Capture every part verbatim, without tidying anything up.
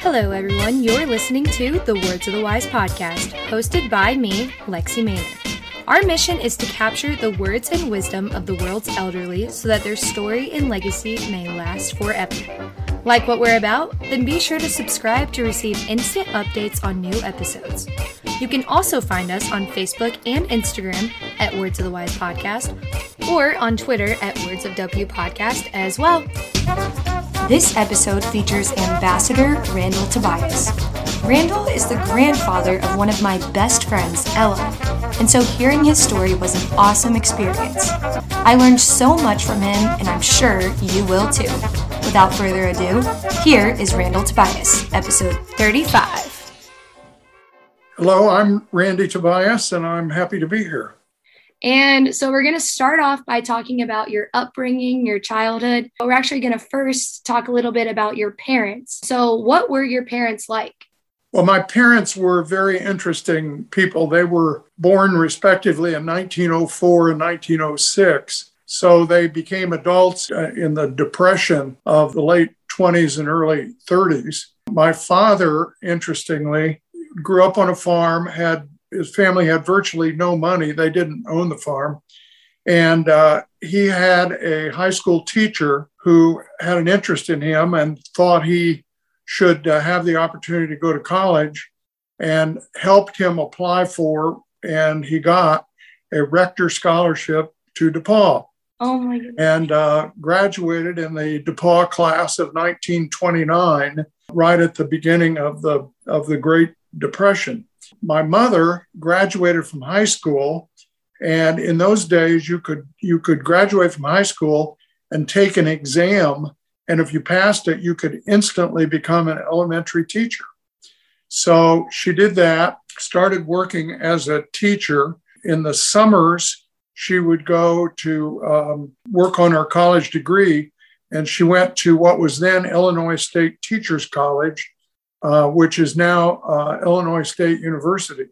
Hello, everyone. You're listening to the Words of the Wise podcast, hosted by me, Lexi Maynard. Our mission is to capture the words and wisdom of the world's elderly so that their story and legacy may last forever. Like what we're about? Then be sure to subscribe to receive instant updates on new episodes. You can also find us on Facebook and Instagram at Words of the Wise Podcast, or on Twitter at Words of W Podcast as well. This episode features Ambassador Randall Tobias. Randall is the grandfather of one of my best friends, Ella, and so hearing his story was an awesome experience. I learned so much from him, and I'm sure you will too. Without further ado, here is Randall Tobias, episode thirty-five. Hello, I'm Randy Tobias, and I'm happy to be here. And so we're going to start off by talking about your upbringing, your childhood. But we're actually going to first talk a little bit about your parents. So what were your parents like? Well, my parents were very interesting people. They were born respectively in nineteen oh four and nineteen oh six. So they became adults in the Depression of the late twenties and early thirties. My father, interestingly, grew up on a farm, had his family had virtually no money. They didn't own the farm. And uh, he had a high school teacher who had an interest in him and thought he should uh, have the opportunity to go to college, and helped him apply for, and he got a Rector scholarship to DePaul. Oh my goodness. And uh, graduated in the DePaul class of nineteen twenty-nine, right at the beginning of the of the Great Depression. My mother graduated from high school, and in those days you could you could graduate from high school and take an exam, and if you passed it, you could instantly become an elementary teacher. So she did that, started working as a teacher. In the summers, she would go to um, work on her college degree, and she went to what was then Illinois State Teachers College, uh, which is now uh, Illinois State University.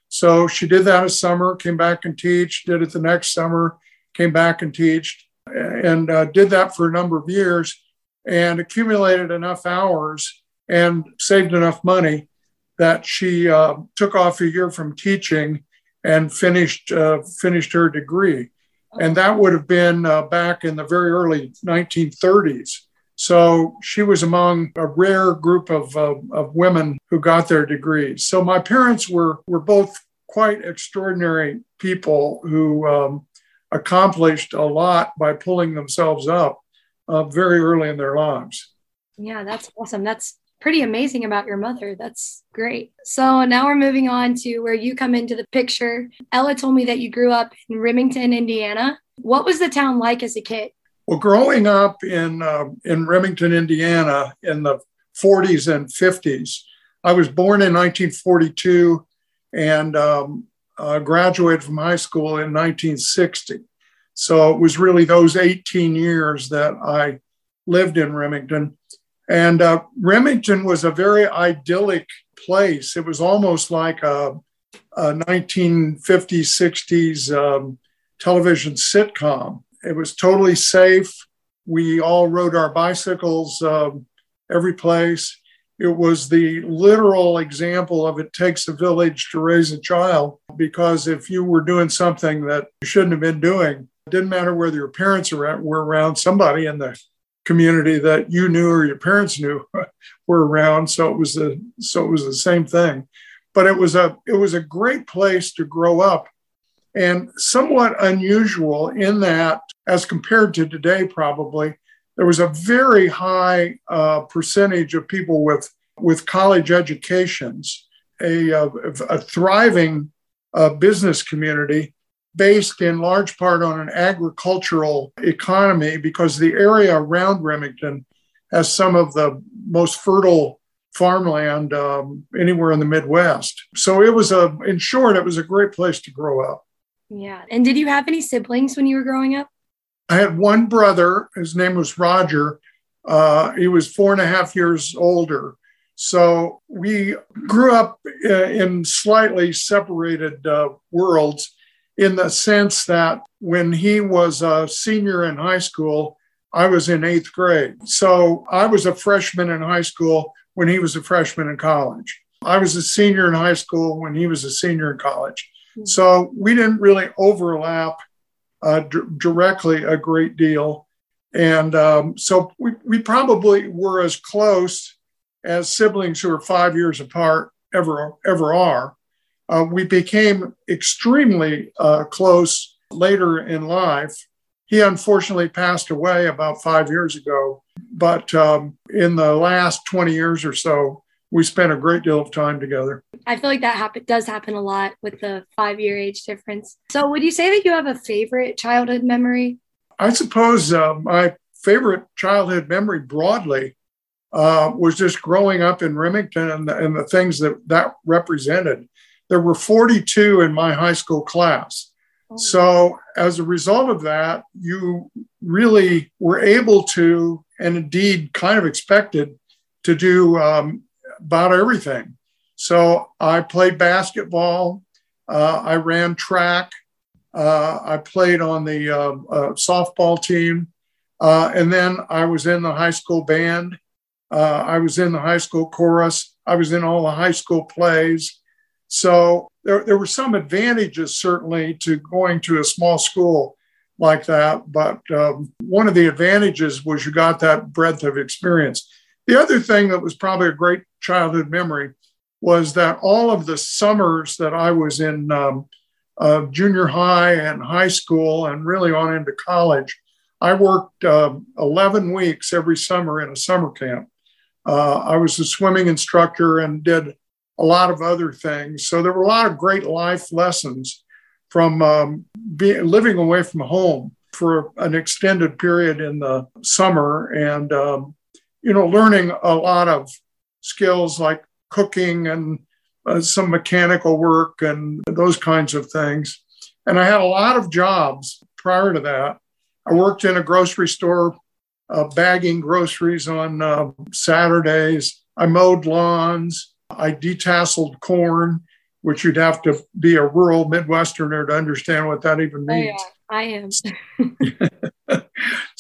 So she did that a summer, came back and teach, did it the next summer, came back and teach, and uh, did that for a number of years, and accumulated enough hours and saved enough money that she uh, took off a year from teaching and finished uh, finished her degree. And that would have been uh, back in the very early nineteen thirties. So she was among a rare group of, uh, of women who got their degrees. So my parents were, were both quite extraordinary people who um, accomplished a lot by pulling themselves up uh, very early in their lives. Yeah, that's awesome. That's pretty amazing about your mother. That's great. So now we're moving on to where you come into the picture. Ella told me that you grew up in Remington, Indiana. What was the town like as a kid? Well, growing up in uh, in Remington, Indiana in the forties and fifties, I was born in nineteen forty-two and um, uh, graduated from high school in nineteen sixty. So it was really those eighteen years that I lived in Remington. And uh, Remington was a very idyllic place. It was almost like a, a nineteen fifties, sixties um, television sitcom. It was totally safe. We all rode our bicycles um, every place. It was the literal example of it takes a village to raise a child, because if you were doing something that you shouldn't have been doing, it didn't matter whether your parents were around, somebody in the community that you knew or your parents knew were around. So it was the so it was the same thing. But it was a it was a great place to grow up, and somewhat unusual in that, as compared to today, probably there was a very high uh, percentage of people with with college educations, a a, a thriving uh, business community, based in large part on an agricultural economy, because the area around Remington has some of the most fertile farmland um, anywhere in the Midwest. So it was a, in short, it was a great place to grow up. Yeah. And did you have any siblings when you were growing up? I had one brother. His name was Roger. Uh, he was four and a half years older. So we grew up in slightly separated uh, worlds, in the sense that when he was a senior in high school, I was in eighth grade. So I was a freshman in high school when he was a freshman in college. I was a senior in high school when he was a senior in college. Mm-hmm. So we didn't really overlap uh, d- directly a great deal. And um, so we, we probably were as close as siblings who are five years apart ever, ever are. Uh, we became extremely uh, close later in life. He unfortunately passed away about five years ago, but um, in the last twenty years or so, we spent a great deal of time together. I feel like that happen- does happen a lot with the five-year age difference. So would you say that you have a favorite childhood memory? I suppose uh, my favorite childhood memory broadly uh, was just growing up in Remington and the, and the things that that represented. There were forty-two in my high school class. Oh. So as a result of that, you really were able to, and indeed kind of expected to do um, about everything. So I played basketball. Uh, I ran track. Uh, I played on the uh, uh, softball team. Uh, and then I was in the high school band. Uh, I was in the high school chorus. I was in all the high school plays. So there, there were some advantages, certainly, to going to a small school like that. But um, one of the advantages was you got that breadth of experience. The other thing that was probably a great childhood memory was that all of the summers that I was in um, uh, junior high and high school and really on into college, I worked uh, eleven weeks every summer in a summer camp. Uh, I was a swimming instructor and did a lot of other things. So there were a lot of great life lessons from um, being, living away from home for an extended period in the summer and, um, you know, learning a lot of skills like cooking and uh, some mechanical work and those kinds of things. And I had a lot of jobs prior to that. I worked in a grocery store, uh, bagging groceries on uh, Saturdays. I mowed lawns. I detasseled corn, which you'd have to be a rural Midwesterner to understand what that even means. Oh, yeah, I am.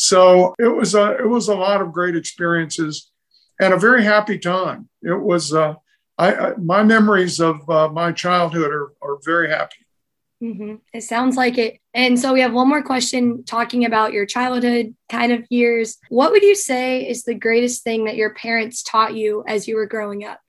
So it was a it was a lot of great experiences and a very happy time. It was uh, I, I my memories of uh, my childhood are are very happy. Mm-hmm. It sounds like it. And so we have one more question talking about your childhood kind of years. What would you say is the greatest thing that your parents taught you as you were growing up?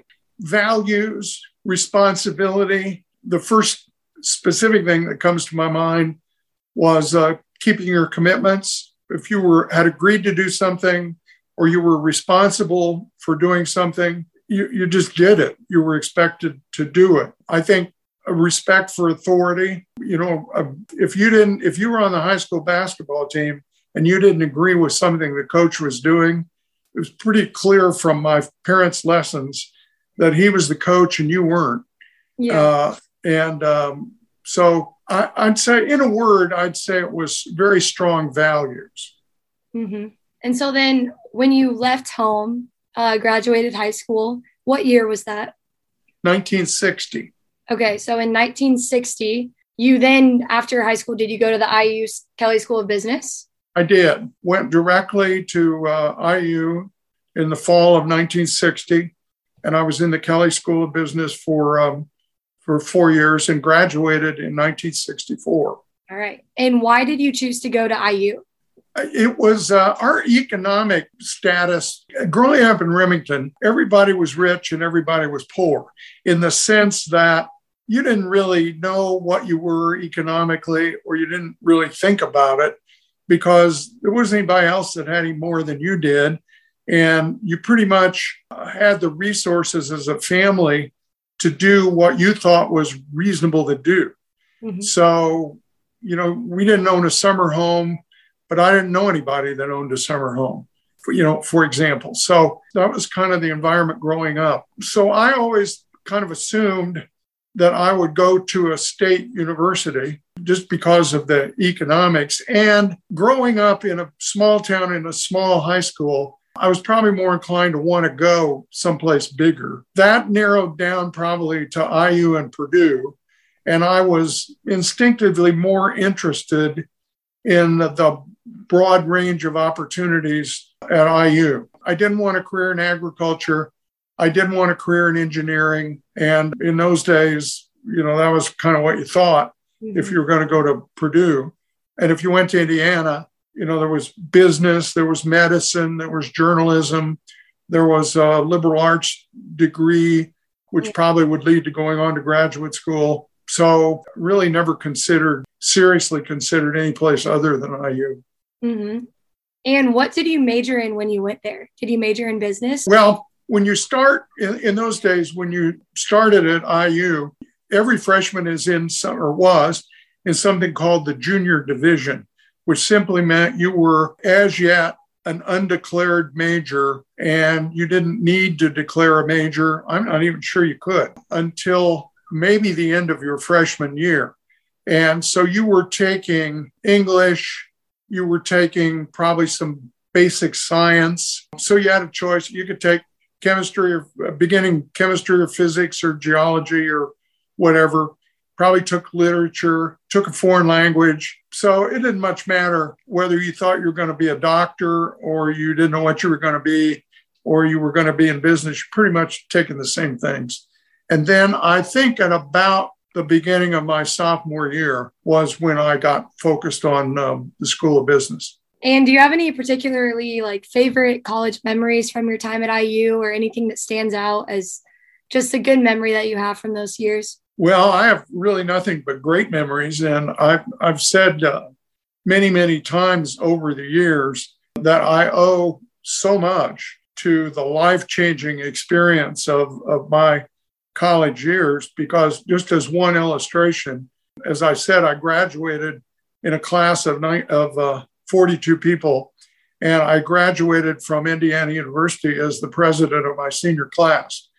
Values, responsibility. The first specific thing that comes to my mind was uh, keeping your commitments. If you were had agreed to do something or you were responsible for doing something, you, you just did it. You were expected to do it. I think a respect for authority. You know, uh, if you didn't, if you were on the high school basketball team and you didn't agree with something the coach was doing, it was pretty clear from my parents' lessons that he was the coach and you weren't. Yeah. Uh, and um, so I, I'd say, in a word, I'd say it was very strong values. Mm-hmm. And so then when you left home, uh, graduated high school, what year was that? nineteen sixty. Okay. So in nineteen sixty, you then, after high school, did you go to the I U Kelley School of Business? I did. Went directly to uh, I U in the fall of nineteen sixty. And I was in the Kelley School of Business for um, for four years and graduated in nineteen sixty-four. All right. And why did you choose to go to I U? It was uh, our economic status. Growing up in Remington, everybody was rich and everybody was poor in the sense that you didn't really know what you were economically, or you didn't really think about it because there wasn't anybody else that had any more than you did. And you pretty much had the resources as a family to do what you thought was reasonable to do. Mm-hmm. So, you know, we didn't own a summer home, but I didn't know anybody that owned a summer home, for, you know, for example. So that was kind of the environment growing up. So I always kind of assumed that I would go to a state university just because of the economics. And growing up in a small town in a small high school, I was probably more inclined to want to go someplace bigger. That narrowed down probably to I U and Purdue. And I was instinctively more interested in the broad range of opportunities at I U. I didn't want a career in agriculture. I didn't want a career in engineering. And in those days, you know, that was kind of what you thought mm-hmm. if you were going to go to Purdue. And if you went to Indiana, you know, there was business, there was medicine, there was journalism, there was a liberal arts degree, which probably would lead to going on to graduate school. So really never considered, seriously considered any place other than I U. Mm-hmm. And what did you major in when you went there? Did you major in business? Well, when you start, in, in those days, when you started at I U, every freshman is in some, or was in something called the junior division, which simply meant you were as yet an undeclared major and you didn't need to declare a major. I'm not even sure you could until maybe the end of your freshman year. And so you were taking English, you were taking probably some basic science. So you had a choice. You could take chemistry or beginning chemistry or physics or geology or whatever. Probably took literature, took a foreign language. So it didn't much matter whether you thought you were going to be a doctor or you didn't know what you were going to be or you were going to be in business. You're pretty much taking the same things. And then I think at about the beginning of my sophomore year was when I got focused on um, the School of Business. And do you have any particularly like favorite college memories from your time at I U or anything that stands out as just a good memory that you have from those years? Well, I have really nothing but great memories. And I've, I've said uh, many, many times over the years that I owe so much to the life-changing experience of, of my college years, because just as one illustration, as I said, I graduated in a class of, nine, of uh, forty-two people, and I graduated from Indiana University as the president of my senior class.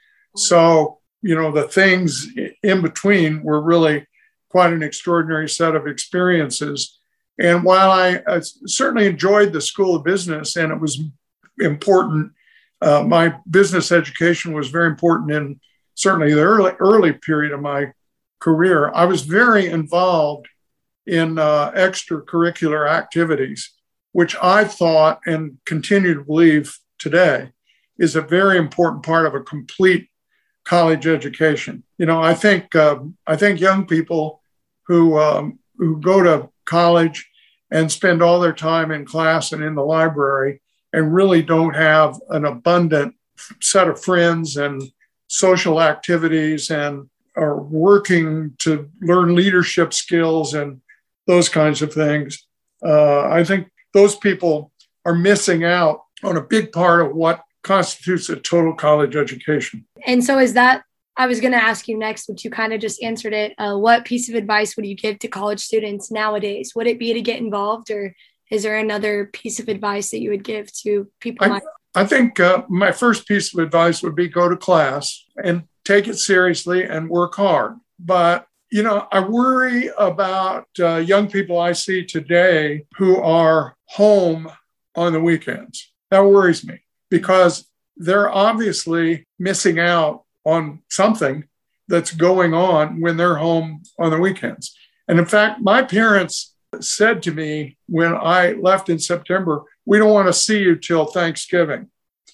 So, you know, the things in between were really quite an extraordinary set of experiences. And while I, I certainly enjoyed the School of Business and it was important, uh, my business education was very important in certainly the early, early period of my career. I was very involved in uh, extracurricular activities, which I thought and continue to believe today is a very important part of a complete college education. You know, I think uh, I think young people who um, who go to college and spend all their time in class and in the library and really don't have an abundant set of friends and social activities and are working to learn leadership skills and those kinds of things. Uh, I think those people are missing out on a big part of what constitutes a total college education. And so is that, I was going to ask you next, but you kind of just answered it. Uh, what piece of advice would you give to college students nowadays? Would it be to get involved, or is there another piece of advice that you would give to people? I, I think uh, my first piece of advice would be go to class and take it seriously and work hard. But, you know, I worry about uh, young people I see today who are home on the weekends. That worries me because they're obviously missing out on something that's going on when they're home on the weekends. And in fact, my parents said to me when I left in September, we don't want to see you till Thanksgiving,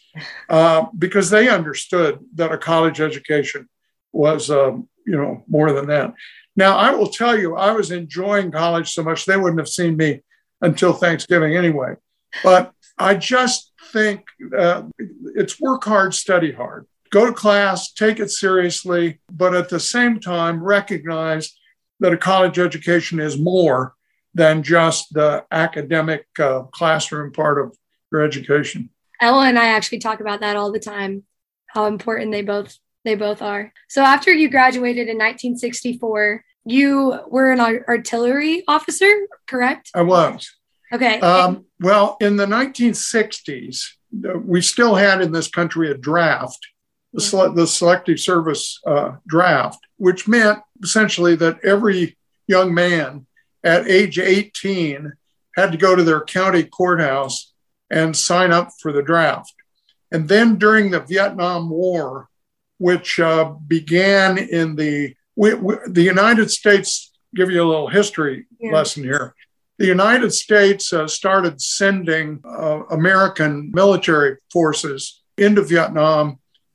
uh, because they understood that a college education was, um, you know, more than that. Now, I will tell you, I was enjoying college so much, they wouldn't have seen me until Thanksgiving anyway. But I just think uh, it's work hard, study hard. Go to class, take it seriously, but at the same time, recognize that a college education is more than just the academic uh, classroom part of your education. Ella and I actually talk about that all the time, how important they both they both are. So after you graduated in nineteen sixty-four, you were an artillery officer, correct? I was. Okay. Um, well, in the nineteen sixties, we still had in this country a draft, the, sele- the Selective Service uh, draft, which meant essentially that every young man at age eighteen had to go to their county courthouse and sign up for the draft. And then during the Vietnam War, which uh, began in the, we, we, the United States, give you a little history yeah. lesson here. The United States uh, started sending uh, American military forces into Vietnam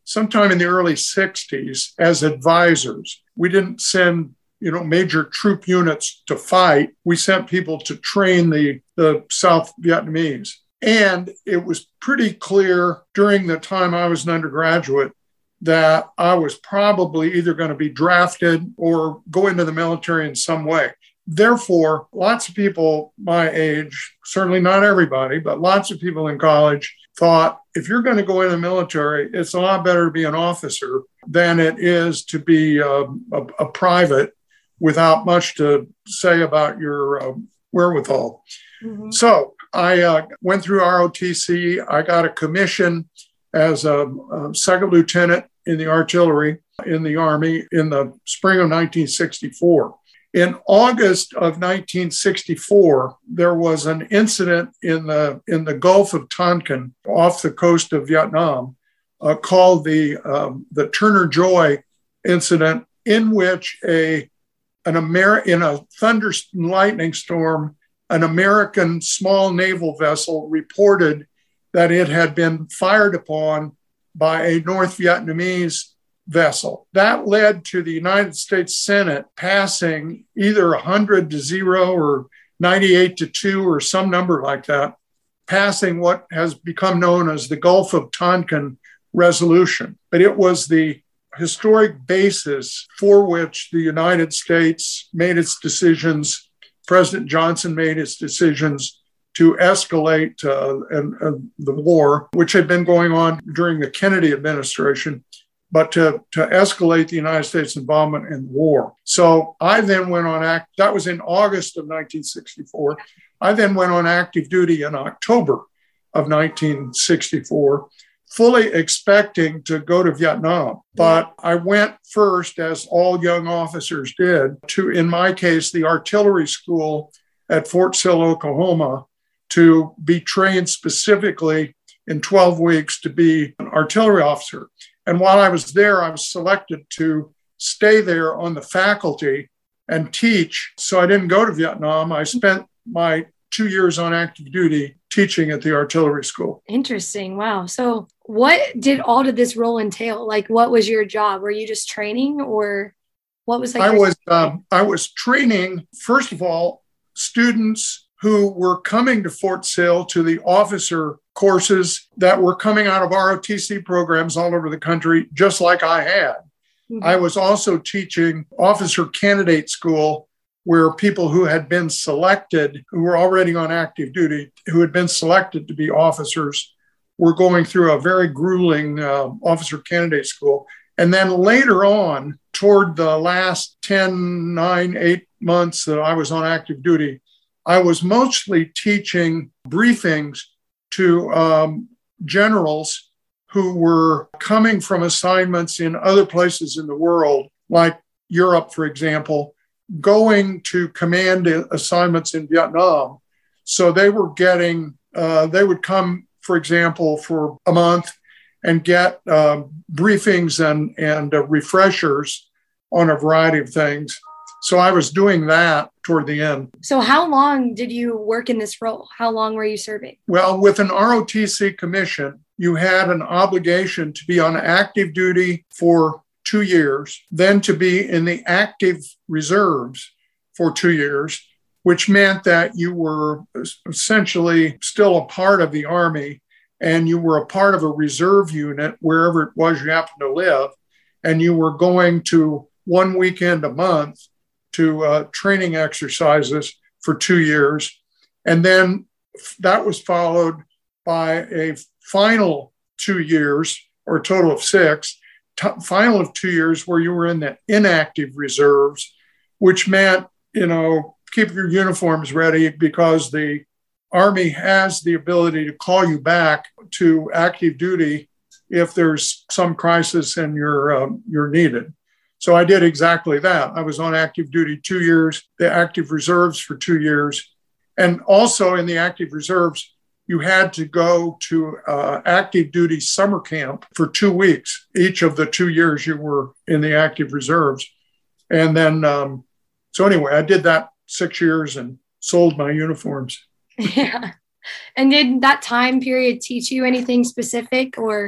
sometime in the early sixties as advisors. We didn't send, you know, major troop units to fight. We sent people to train the, the South Vietnamese. And it was pretty clear during the time I was an undergraduate that I was probably either going to be drafted or go into the military in some way. Therefore, lots of people my age, certainly not everybody, but lots of people in college thought, if you're going to go in the military, it's a lot better to be an officer than it is to be a, a, a private without much to say about your uh, wherewithal. Mm-hmm. So I uh, went through R O T C. I got a commission as a, a second lieutenant in the artillery in the Army in the spring of nineteen sixty-four. In August of nineteen sixty-four, there was an incident in the in the Gulf of Tonkin off the coast of Vietnam uh, called the um, the Turner Joy incident, in which a an Amer- in a thunder and lightning storm, an American small naval vessel reported that it had been fired upon by a North Vietnamese vessel. That led to the United States Senate passing either one hundred to zero or ninety-eight to two or some number like that, passing what has become known as the Gulf of Tonkin Resolution. But it was the historic basis for which the United States made its decisions. President Johnson made his decisions to escalate uh, and, and the war, which had been going on during the Kennedy administration, but to, to escalate the United States involvement in the war. So I then went on act. That was in August of nineteen sixty-four. I then went on active duty in October of nineteen sixty-four, fully expecting to go to Vietnam. But I went first, as all young officers did, to, in my case, the artillery school at Fort Sill, Oklahoma, to be trained specifically in twelve weeks to be an artillery officer. And while I was there, I was selected to stay there on the faculty and teach. So I didn't go to Vietnam. I spent my two years on active duty teaching at the artillery school. Interesting. Wow. So what did all of this role entail? Like, what was your job? Were you just training, or what was like? I was, um, I was training, first of all, students who were coming to Fort Sill to the officer courses that were coming out of R O T C programs all over the country, just like I had. Mm-hmm. I was also teaching officer candidate school, where people who had been selected, who were already on active duty, who had been selected to be officers, were going through a very grueling uh, officer candidate school. And then later on, toward the last ten, nine, eight months that I was on active duty, I was mostly teaching briefings to um, generals who were coming from assignments in other places in the world, like Europe, for example, going to command assignments in Vietnam. So they were getting, uh, they would come, for example, for a month and get uh, briefings and, and uh, refreshers on a variety of things. So I was doing that toward the end. So how long did you work in this role? How long were you serving? Well, with an R O T C commission, you had an obligation to be on active duty for two years, then to be in the active reserves for two years, which meant that you were essentially still a part of the Army, and you were a part of a reserve unit wherever it was you happened to live, and you were going to one weekend a month to uh, training exercises for two years. And then that was followed by a final two years, or a total of six, t- final of two years where you were in the inactive reserves, which meant, you know, keep your uniforms ready, because the Army has the ability to call you back to active duty if there's some crisis and you're, um, you're needed. So I did exactly that. I was on active duty two years, the active reserves for two years. And also in the active reserves, you had to go to uh, active duty summer camp for two weeks, each of the two years you were in the active reserves. And then, um, so anyway, I did that six years and sold my uniforms. Yeah. And did that time period teach you anything specific, or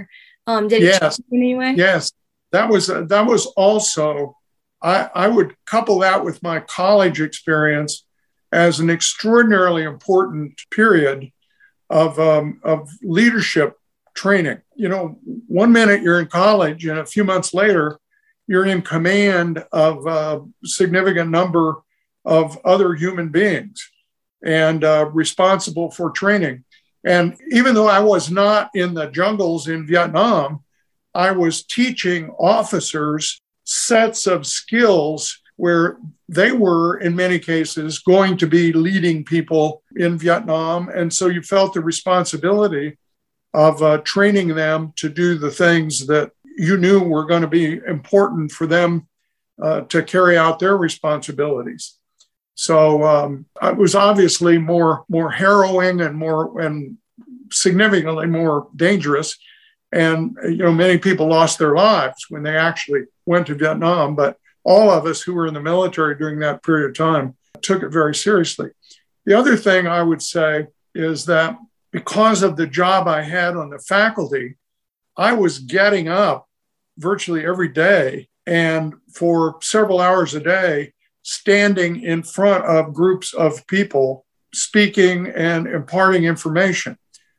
Um, did it Yes. change in any way? Yes. That was, uh, that was also, I, I would couple that with my college experience as an extraordinarily important period of, um, of leadership training. You know, one minute you're in college and a few months later, you're in command of a significant number of other human beings and uh, responsible for training. And even though I was not in the jungles in Vietnam, I was teaching officers sets of skills where they were, in many cases, going to be leading people in Vietnam. And so you felt the responsibility of uh, training them to do the things that you knew were going to be important for them uh, to carry out their responsibilities. So um, it was obviously more, more harrowing and more and significantly more dangerous. And, you know, many people lost their lives when they actually went to Vietnam, but all of us who were in the military during that period of time took it very seriously. The other thing I would say is that because of the job I had on the faculty, I was getting up virtually every day and for several hours a day, standing in front of groups of people, speaking and imparting information.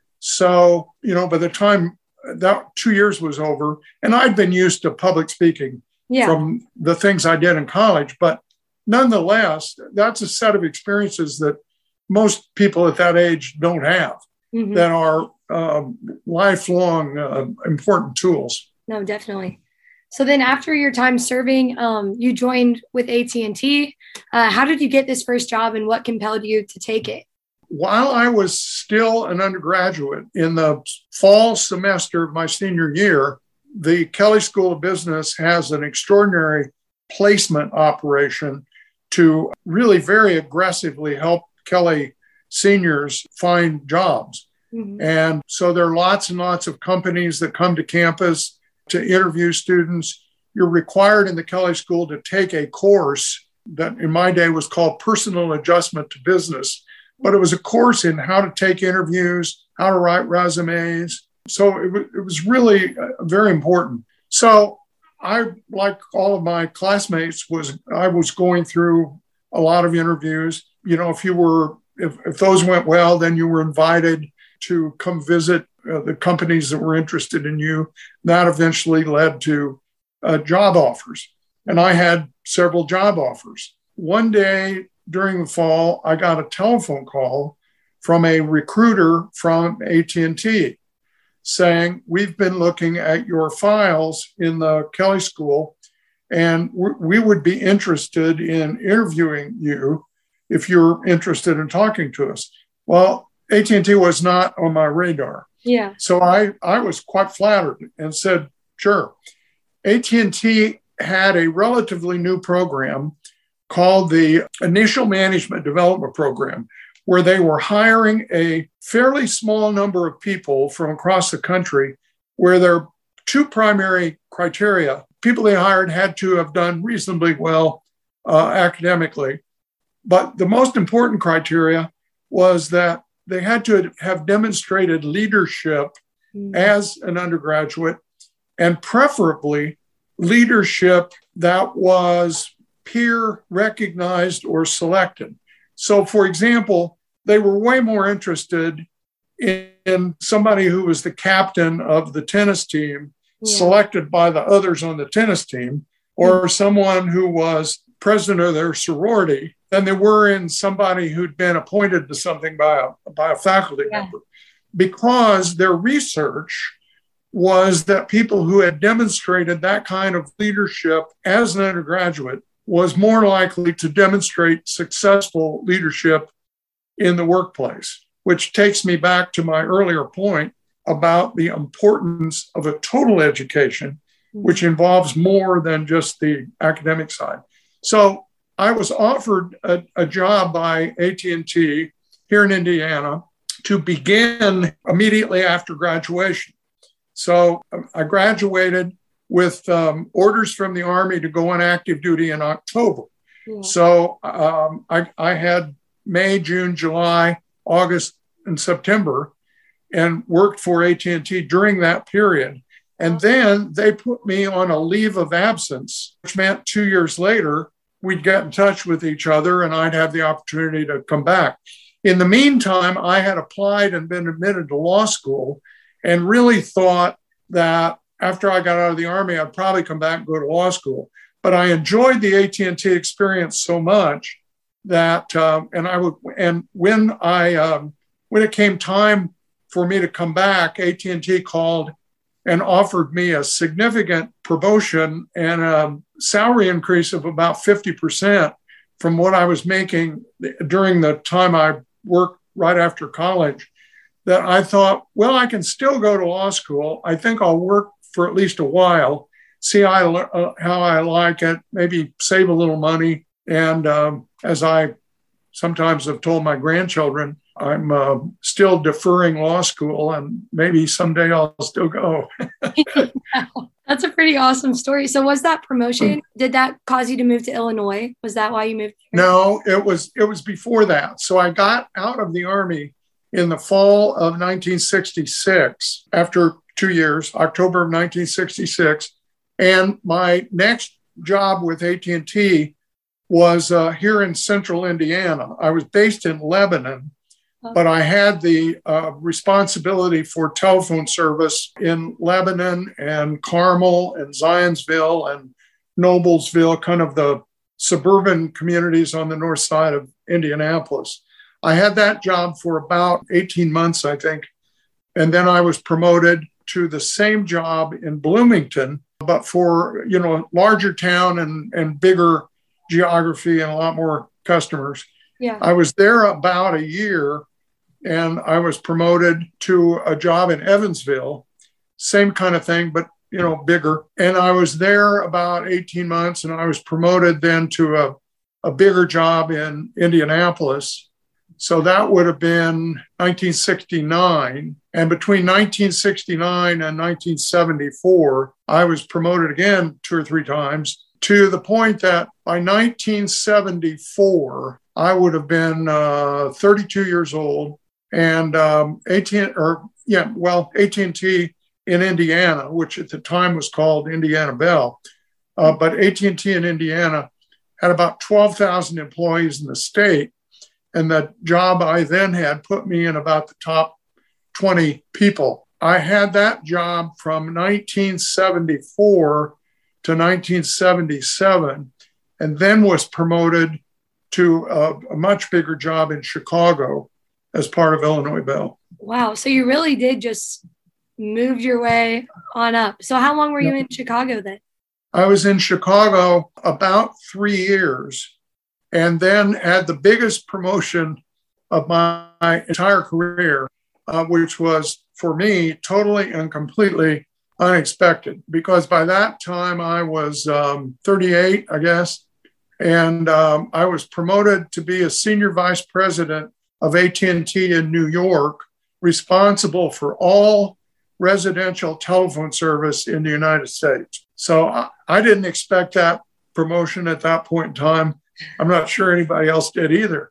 So, you know, by the time that two years was over, and I'd been used to public speaking yeah. from the things I did in college, but nonetheless, that's a set of experiences that most people at that age don't have, mm-hmm. that are um, lifelong uh, important tools. No, definitely. So then after your time serving, um, you joined with A T and T. Uh, how did you get this first job and what compelled you to take it? While I was still an undergraduate in the fall semester of my senior year, the Kelley School of Business has an extraordinary placement operation to really very aggressively help Kelley seniors find jobs. Mm-hmm. And so there are lots and lots of companies that come to campus to interview students. You're required in the Kelley School to take a course that in my day was called Personal Adjustment to Business. But it was a course in how to take interviews, how to write resumes. So it, w- it was really uh, very important. So I, like all of my classmates, was I was going through a lot of interviews. You know, if you were, if, if those went well, then you were invited to come visit uh, the companies that were interested in you. That eventually led to uh, job offers. And I had several job offers. One day, during the fall, I got a telephone call from a recruiter from A T and T saying, we've been looking at your files in the Kelley School, and we would be interested in interviewing you if you're interested in talking to us. Well, A T and T was not on my radar. Yeah. So I, I was quite flattered and said, sure. A T and T had a relatively new program called the Initial Management Development Program, where they were hiring a fairly small number of people from across the country, where their two primary criteria, people they hired had to have done reasonably well uh, academically. But the most important criteria was that they had to have demonstrated leadership mm-hmm. as an undergraduate, and preferably leadership that was peer recognized or selected. So, for example, they were way more interested in, in somebody who was the captain of the tennis team, yeah. selected by the others on the tennis team, or mm-hmm. someone who was president of their sorority, than they were in somebody who'd been appointed to something by a, by a faculty yeah. member. Because their research was that people who had demonstrated that kind of leadership as an undergraduate was more likely to demonstrate successful leadership in the workplace, which takes me back to my earlier point about the importance of a total education, which involves more than just the academic side. So I was offered a, a job by A T and T here in Indiana to begin immediately after graduation. So I graduated with um, orders from the Army to go on active duty in October. Yeah. So um, I, I had May, June, July, August, and September, and worked for A T and T during that period. And then they put me on a leave of absence, which meant two years later, we'd get in touch with each other and I'd have the opportunity to come back. In the meantime, I had applied and been admitted to law school and really thought that after I got out of the Army, I'd probably come back and go to law school. But I enjoyed the A T and T experience so much that, uh, and I would, and when I, um, when it came time for me to come back, A T and T called and offered me a significant promotion and a salary increase of about fifty percent from what I was making during the time I worked right after college, that I thought, well, I can still go to law school. I think I'll work for at least a while, see how I, uh, how I like it, maybe save a little money. And um, as I sometimes have told my grandchildren, I'm uh, still deferring law school and maybe someday I'll still go. That's a pretty awesome story. So was that promotion, did that cause you to move to Illinois? Was that why you moved here? No, it was, it was before that. So I got out of the Army in the fall of nineteen sixty-six, after two years, October of nineteen sixty-six. And my next job with A T and T was uh, here in central Indiana. I was based in Lebanon, but I had the uh, responsibility for telephone service in Lebanon and Carmel and Zionsville and Noblesville, kind of the suburban communities on the north side of Indianapolis. I had that job for about eighteen months, I think. And then I was promoted to the same job in Bloomington, but for, you know, larger town and, and bigger geography and a lot more customers. Yeah. I was there about a year and I was promoted to a job in Evansville, same kind of thing, but, you know, bigger. And I was there about eighteen months and I was promoted then to a, a bigger job in Indianapolis. So that would have been nineteen sixty-nine. And between nineteen sixty-nine and nineteen seventy-four, I was promoted again two or three times, to the point that by nineteen seventy-four, I would have been uh, thirty-two years old. And um, A T and T, or yeah, well, A T and T in Indiana, which at the time was called Indiana Bell, uh, but A T and T in Indiana had about twelve thousand employees in the state. And the job I then had put me in about the top twenty people. I had that job from nineteen seventy-four to nineteen seventy-seven, and then was promoted to a, a much bigger job in Chicago as part of Illinois Bell. Wow. So you really did just move your way on up. So how long were you in Chicago then? I was in Chicago about three years. And then had the biggest promotion of my, my entire career, uh, which was for me totally and completely unexpected, because by that time I was um, thirty-eight, I guess, and um, I was promoted to be a senior vice president of A T and T in New York, responsible for all residential telephone service in the United States. So I, I didn't expect that promotion at that point in time. I'm not sure anybody else did either,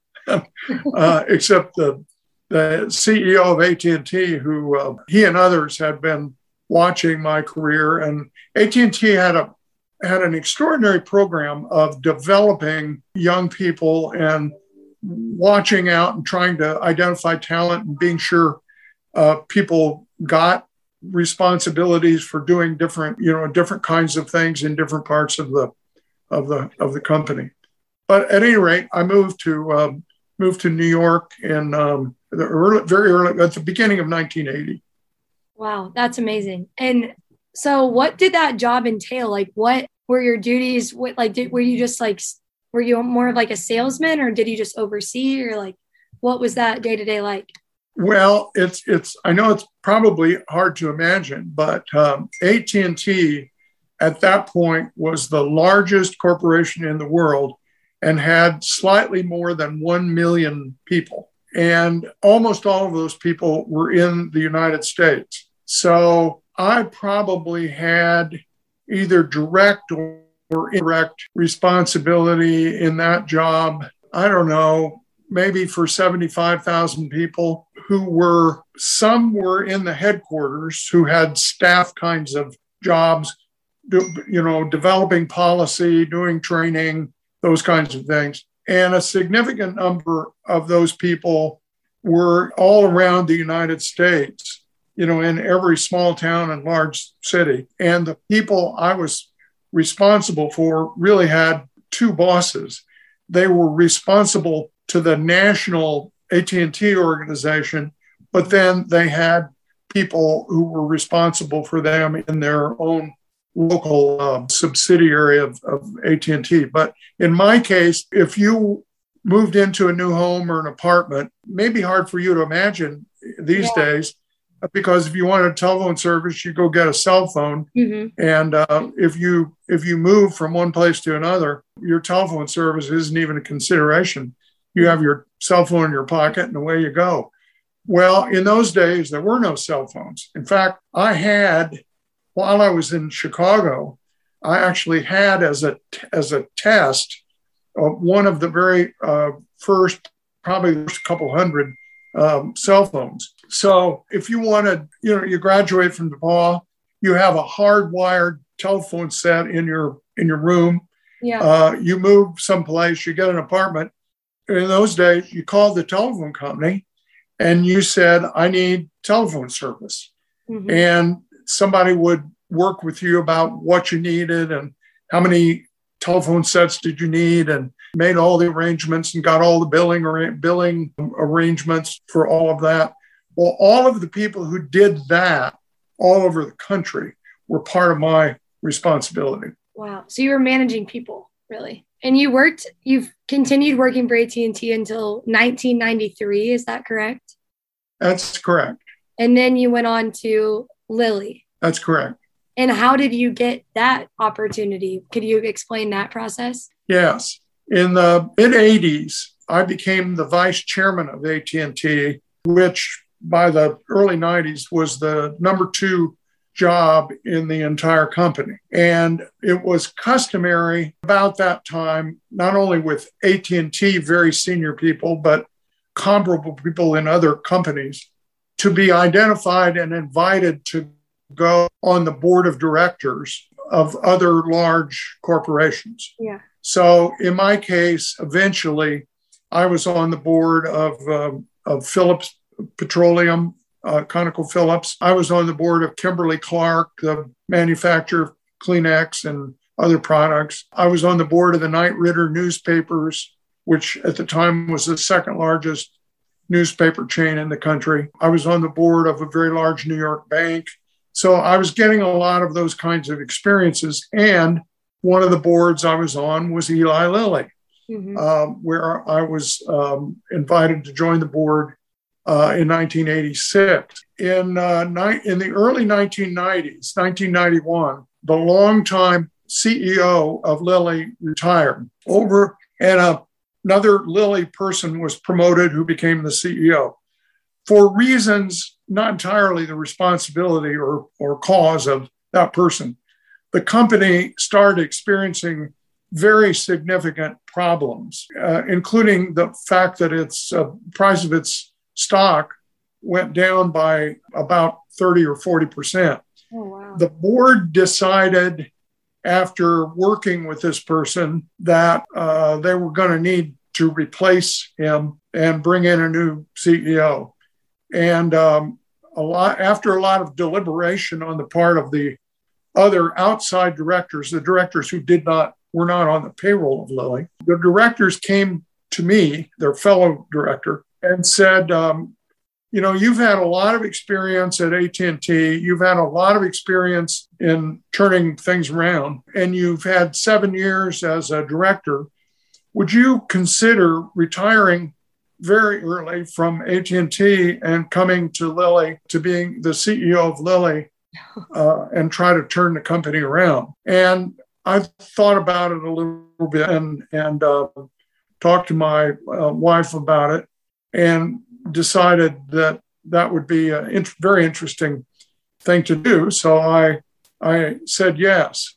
uh, except the the C E O of A T and T, who uh, he and others had been watching my career. And A T and T had a had an extraordinary program of developing young people and watching out and trying to identify talent and being sure uh, people got responsibilities for doing different, you know, different kinds of things in different parts of the of the of the company. But at any rate, I moved to um, moved to New York in um, the early, very early at the beginning of nineteen eighty. Wow, that's amazing. And so, what did that job entail? Like, what were your duties? What like did, were you just like were you more of like a salesman, or did you just oversee, or like what was that day to day like? Well, it's it's I know it's probably hard to imagine, but um, A T and T at that point was the largest corporation in the world and had slightly more than one million people. And almost all of those people were in the United States. So I probably had either direct or indirect responsibility in that job. I don't know, maybe for seventy-five thousand people who were, some were in the headquarters who had staff kinds of jobs, do, you know, developing policy, doing training, those kinds of things. And a significant number of those people were all around the United States, you know, in every small town and large city. And the people I was responsible for really had two bosses. They were responsible to the national A T and T organization, but then they had people who were responsible for them in their own local uh, subsidiary of, of A T and T. But in my case, if you moved into a new home or an apartment, it may be hard for you to imagine these yeah. days, because if you wanted a telephone service, you go get a cell phone. Mm-hmm. And uh, if you if you move from one place to another, your telephone service isn't even a consideration. You have your cell phone in your pocket and away you go. Well, in those days, there were no cell phones. In fact, I had, while I was in Chicago, I actually had as a as a test uh, one of the very uh, first, probably the first couple hundred um, cell phones. So if you wanted, you know, you graduate from DePaul, you have a hardwired telephone set in your in your room. Yeah. Uh, you move someplace, you get an apartment. In those days, you called the telephone company and you said, I need telephone service. Mm-hmm. And somebody would work with you about what you needed and how many telephone sets did you need, and made all the arrangements and got all the billing or billing arrangements for all of that. Well, all of the people who did that all over the country were part of my responsibility. Wow. So you were managing people, really. And you worked, you've continued working for A T and T until nineteen ninety-three. Is that correct? That's correct. And then you went on to Lilly. That's correct. And how did you get that opportunity? Could you explain that process? Yes. In the mid eighties, I became the vice chairman of A T and T, which by the early nineties was the number two job in the entire company. And it was customary about that time, not only with A T and T, very senior people, but comparable people in other companies, to be identified and invited to go on the board of directors of other large corporations. Yeah. So in my case, eventually, I was on the board of, uh, of Phillips Petroleum, uh, ConocoPhillips. I was on the board of Kimberly-Clark, the manufacturer of Kleenex and other products. I was on the board of the Knight Ridder newspapers, which at the time was the second largest newspaper chain in the country. I was on the board of a very large New York bank. So I was getting a lot of those kinds of experiences. And one of the boards I was on was Eli Lilly, mm-hmm. um, where I was um, invited to join the board uh, in nineteen eighty-six. In, uh, ni- in the early nineteen nineties, nineteen ninety-one, the longtime C E O of Lilly retired over, and a, another Lilly person was promoted who became the C E O. For reasons not entirely the responsibility or, or cause of that person, the company started experiencing very significant problems, uh, including the fact that its uh, price of its stock went down by about thirty or forty percent. Oh, wow. The board decided, after working with this person, that uh, they were going to need to replace him and bring in a new C E O. And um, a lot after a lot of deliberation on the part of the other outside directors, the directors who did not were not on the payroll of Lilly, the directors came to me, their fellow director, and said, um, you know, you've had a lot of experience at A T and T. You've had a lot of experience in turning things around, and you've had seven years as a director. Would you consider retiring very early from A T and T and coming to Lilly, to being the C E O of Lilly, uh, and try to turn the company around? And I thought about it a little bit and, and uh, talked to my uh, wife about it and decided that that would be a int- very interesting thing to do. So I, I said yes.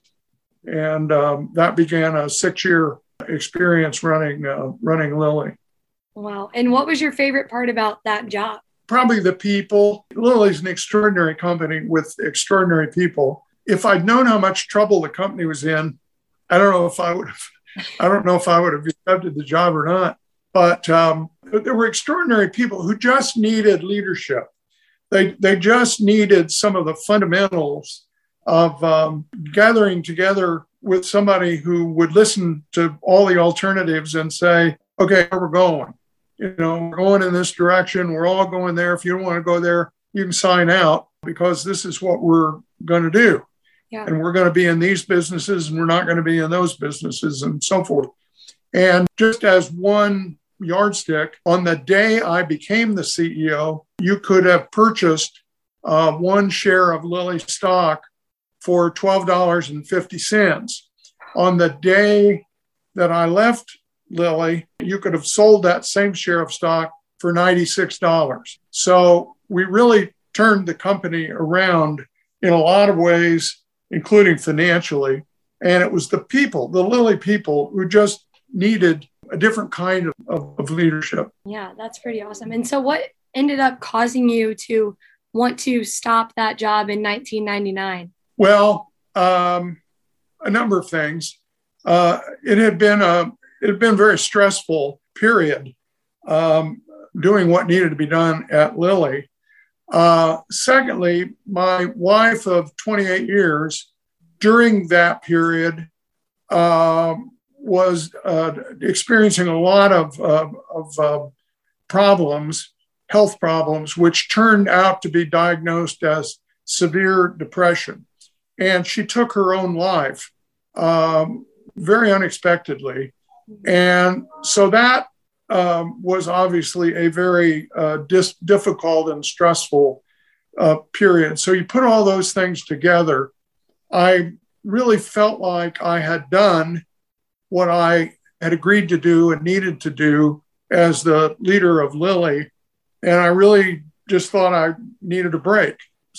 And um, that began a six-year experience running, uh, running Lilly. Wow. And what was your favorite part about that job? Probably the people. Lilly's an extraordinary company with extraordinary people. if I'd known how much trouble the company was in, I don't know if I would have, I don't know if I would have accepted the job or not. But um, there were extraordinary people who just needed leadership. They they just needed some of the fundamentals of um, gathering together with somebody who would listen to all the alternatives and say, okay, where we're going. You know, we're going in this direction. We're all going there. If you don't want to go there, you can sign out because this is what we're going to do. Yeah. And we're going to be in these businesses and we're not going to be in those businesses and so forth. And just as one yardstick, on the day I became the C E O, you could have purchased uh, one share of Lilly stock for twelve dollars and fifty cents. On the day that I left Lilly, you could have sold that same share of stock for ninety-six dollars. So we really turned the company around in a lot of ways, including financially. And it was the people, the Lilly people, who just needed a different kind of, of, of leadership. Yeah, that's pretty awesome. And so what ended up causing you to want to stop that job in nineteen ninety-nine? Well, um, a number of things. Uh, it had been a it had been a very stressful period um, doing what needed to be done at Lilly. Uh, secondly, my wife of twenty-eight years, during that period, uh, was uh, experiencing a lot of, uh, of uh, problems, health problems, which turned out to be diagnosed as severe depression. And she took her own life um, very unexpectedly. And so that um, was obviously a very uh, dis- difficult and stressful uh, period. So you put all those things together, I really felt like I had done what I had agreed to do and needed to do as the leader of Lilly. And I really just thought I needed a break.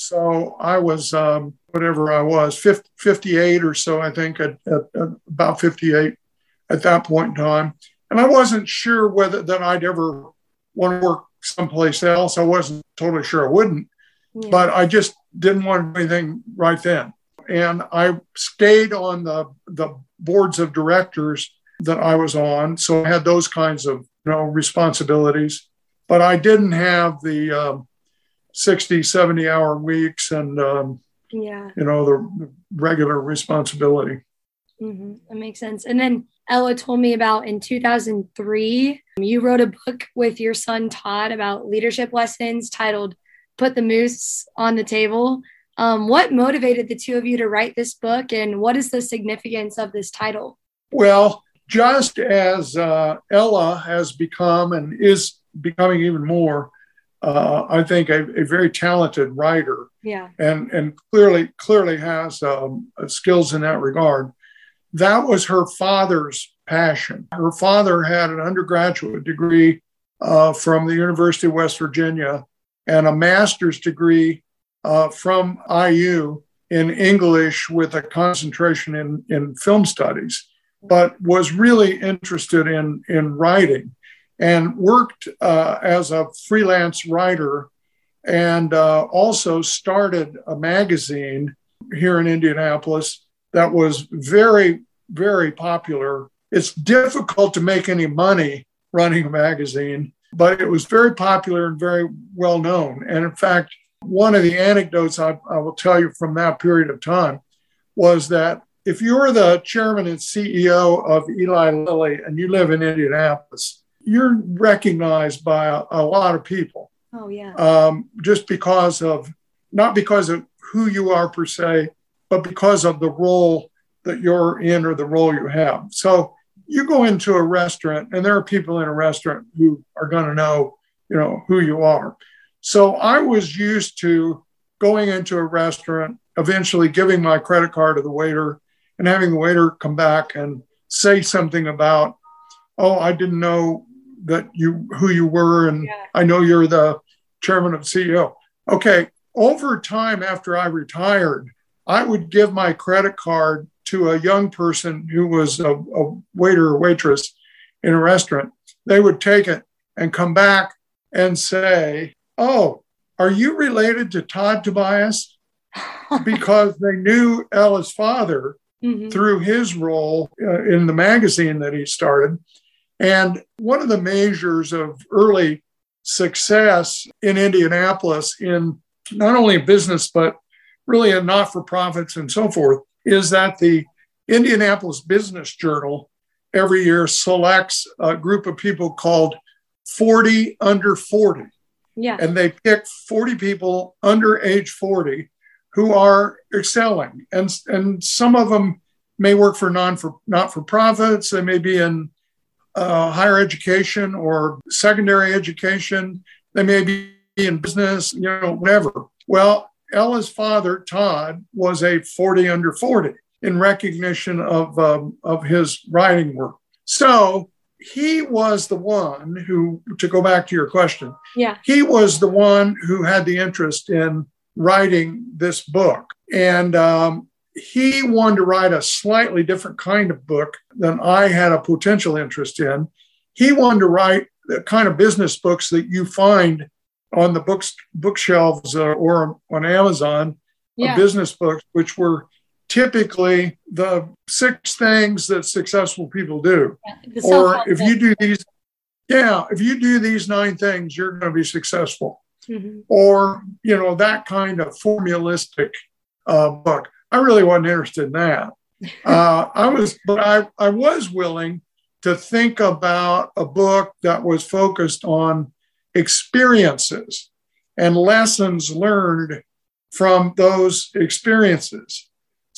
So I was, um, whatever I was, fifty, fifty-eight or so, I think, at, at, at about fifty-eight at that point in time. And I wasn't sure whether that I'd ever want to work someplace else. I wasn't totally sure I wouldn't, yeah. But I just didn't want to do anything right then. And I stayed on the, the boards of directors that I was on. So I had those kinds of, you know, responsibilities, but I didn't have the um, sixty, seventy hour weeks and, um, yeah, you know, the regular responsibility. Mm-hmm. That makes sense. And then Ella told me about in two thousand three, you wrote a book with your son, Todd, about leadership lessons titled Put the Moose on the Table. Um, what motivated the two of you to write this book, and what is the significance of this title? Well, just as uh, Ella has become and is becoming even more, uh, I think, a, a very talented writer, yeah, and and clearly clearly has um, skills in that regard. That was her father's passion. Her father had an undergraduate degree uh, from the University of West Virginia and a master's degree Uh, from I U in English with a concentration in, in film studies, but was really interested in, in writing and worked uh, as a freelance writer, and uh, also started a magazine here in Indianapolis that was very, very popular. It's difficult to make any money running a magazine, but it was very popular and very well known. And in fact, one of the anecdotes I, I will tell you from that period of time was that if you're the chairman and C E O of Eli Lilly and you live in Indianapolis, you're recognized by a, a lot of people. Oh, yeah. Um, just because of, not because of who you are per se, but because of the role that you're in or the role you have. So you go into a restaurant and there are people in a restaurant who are going to know, you know, who you are. So I was used to going into a restaurant, eventually giving my credit card to the waiter and having the waiter come back and say something about, oh, I didn't know that you who you were, and yeah. I know you're the chairman of C E O. Okay, over time after I retired, I would give my credit card to a young person who was a, a waiter or waitress in a restaurant. They would take it and come back and say, oh, are you related to Todd Tobias? because they knew Ella's father mm-hmm. through his role uh, in the magazine that he started. And one of the measures of early success in Indianapolis in not only business, but really in not-for-profits and so forth, is that the Indianapolis Business Journal every year selects a group of people called forty under forty. Yeah. And they pick forty people under age forty who are excelling. And, and some of them may work for non for not-for-profits. They may be in uh, higher education or secondary education. They may be in business, you know, whatever. Well, Ella's father, Todd, was a forty under forty in recognition of, um, of his writing work. So he was the one who, to go back to your question, yeah, he was the one who had the interest in writing this book. And um, he wanted to write a slightly different kind of book than I had a potential interest in. He wanted to write the kind of business books that you find on the books bookshelves uh, or on Amazon, yeah. uh, business books, which were typically the six things that successful people do. Yeah, or if you do these, yeah, if you do these nine things, you're going to be successful. Mm-hmm. Or, you know, that kind of formulistic uh, book. I really wasn't interested in that. Uh, I was, but I, I was willing to think about a book that was focused on experiences and lessons learned from those experiences.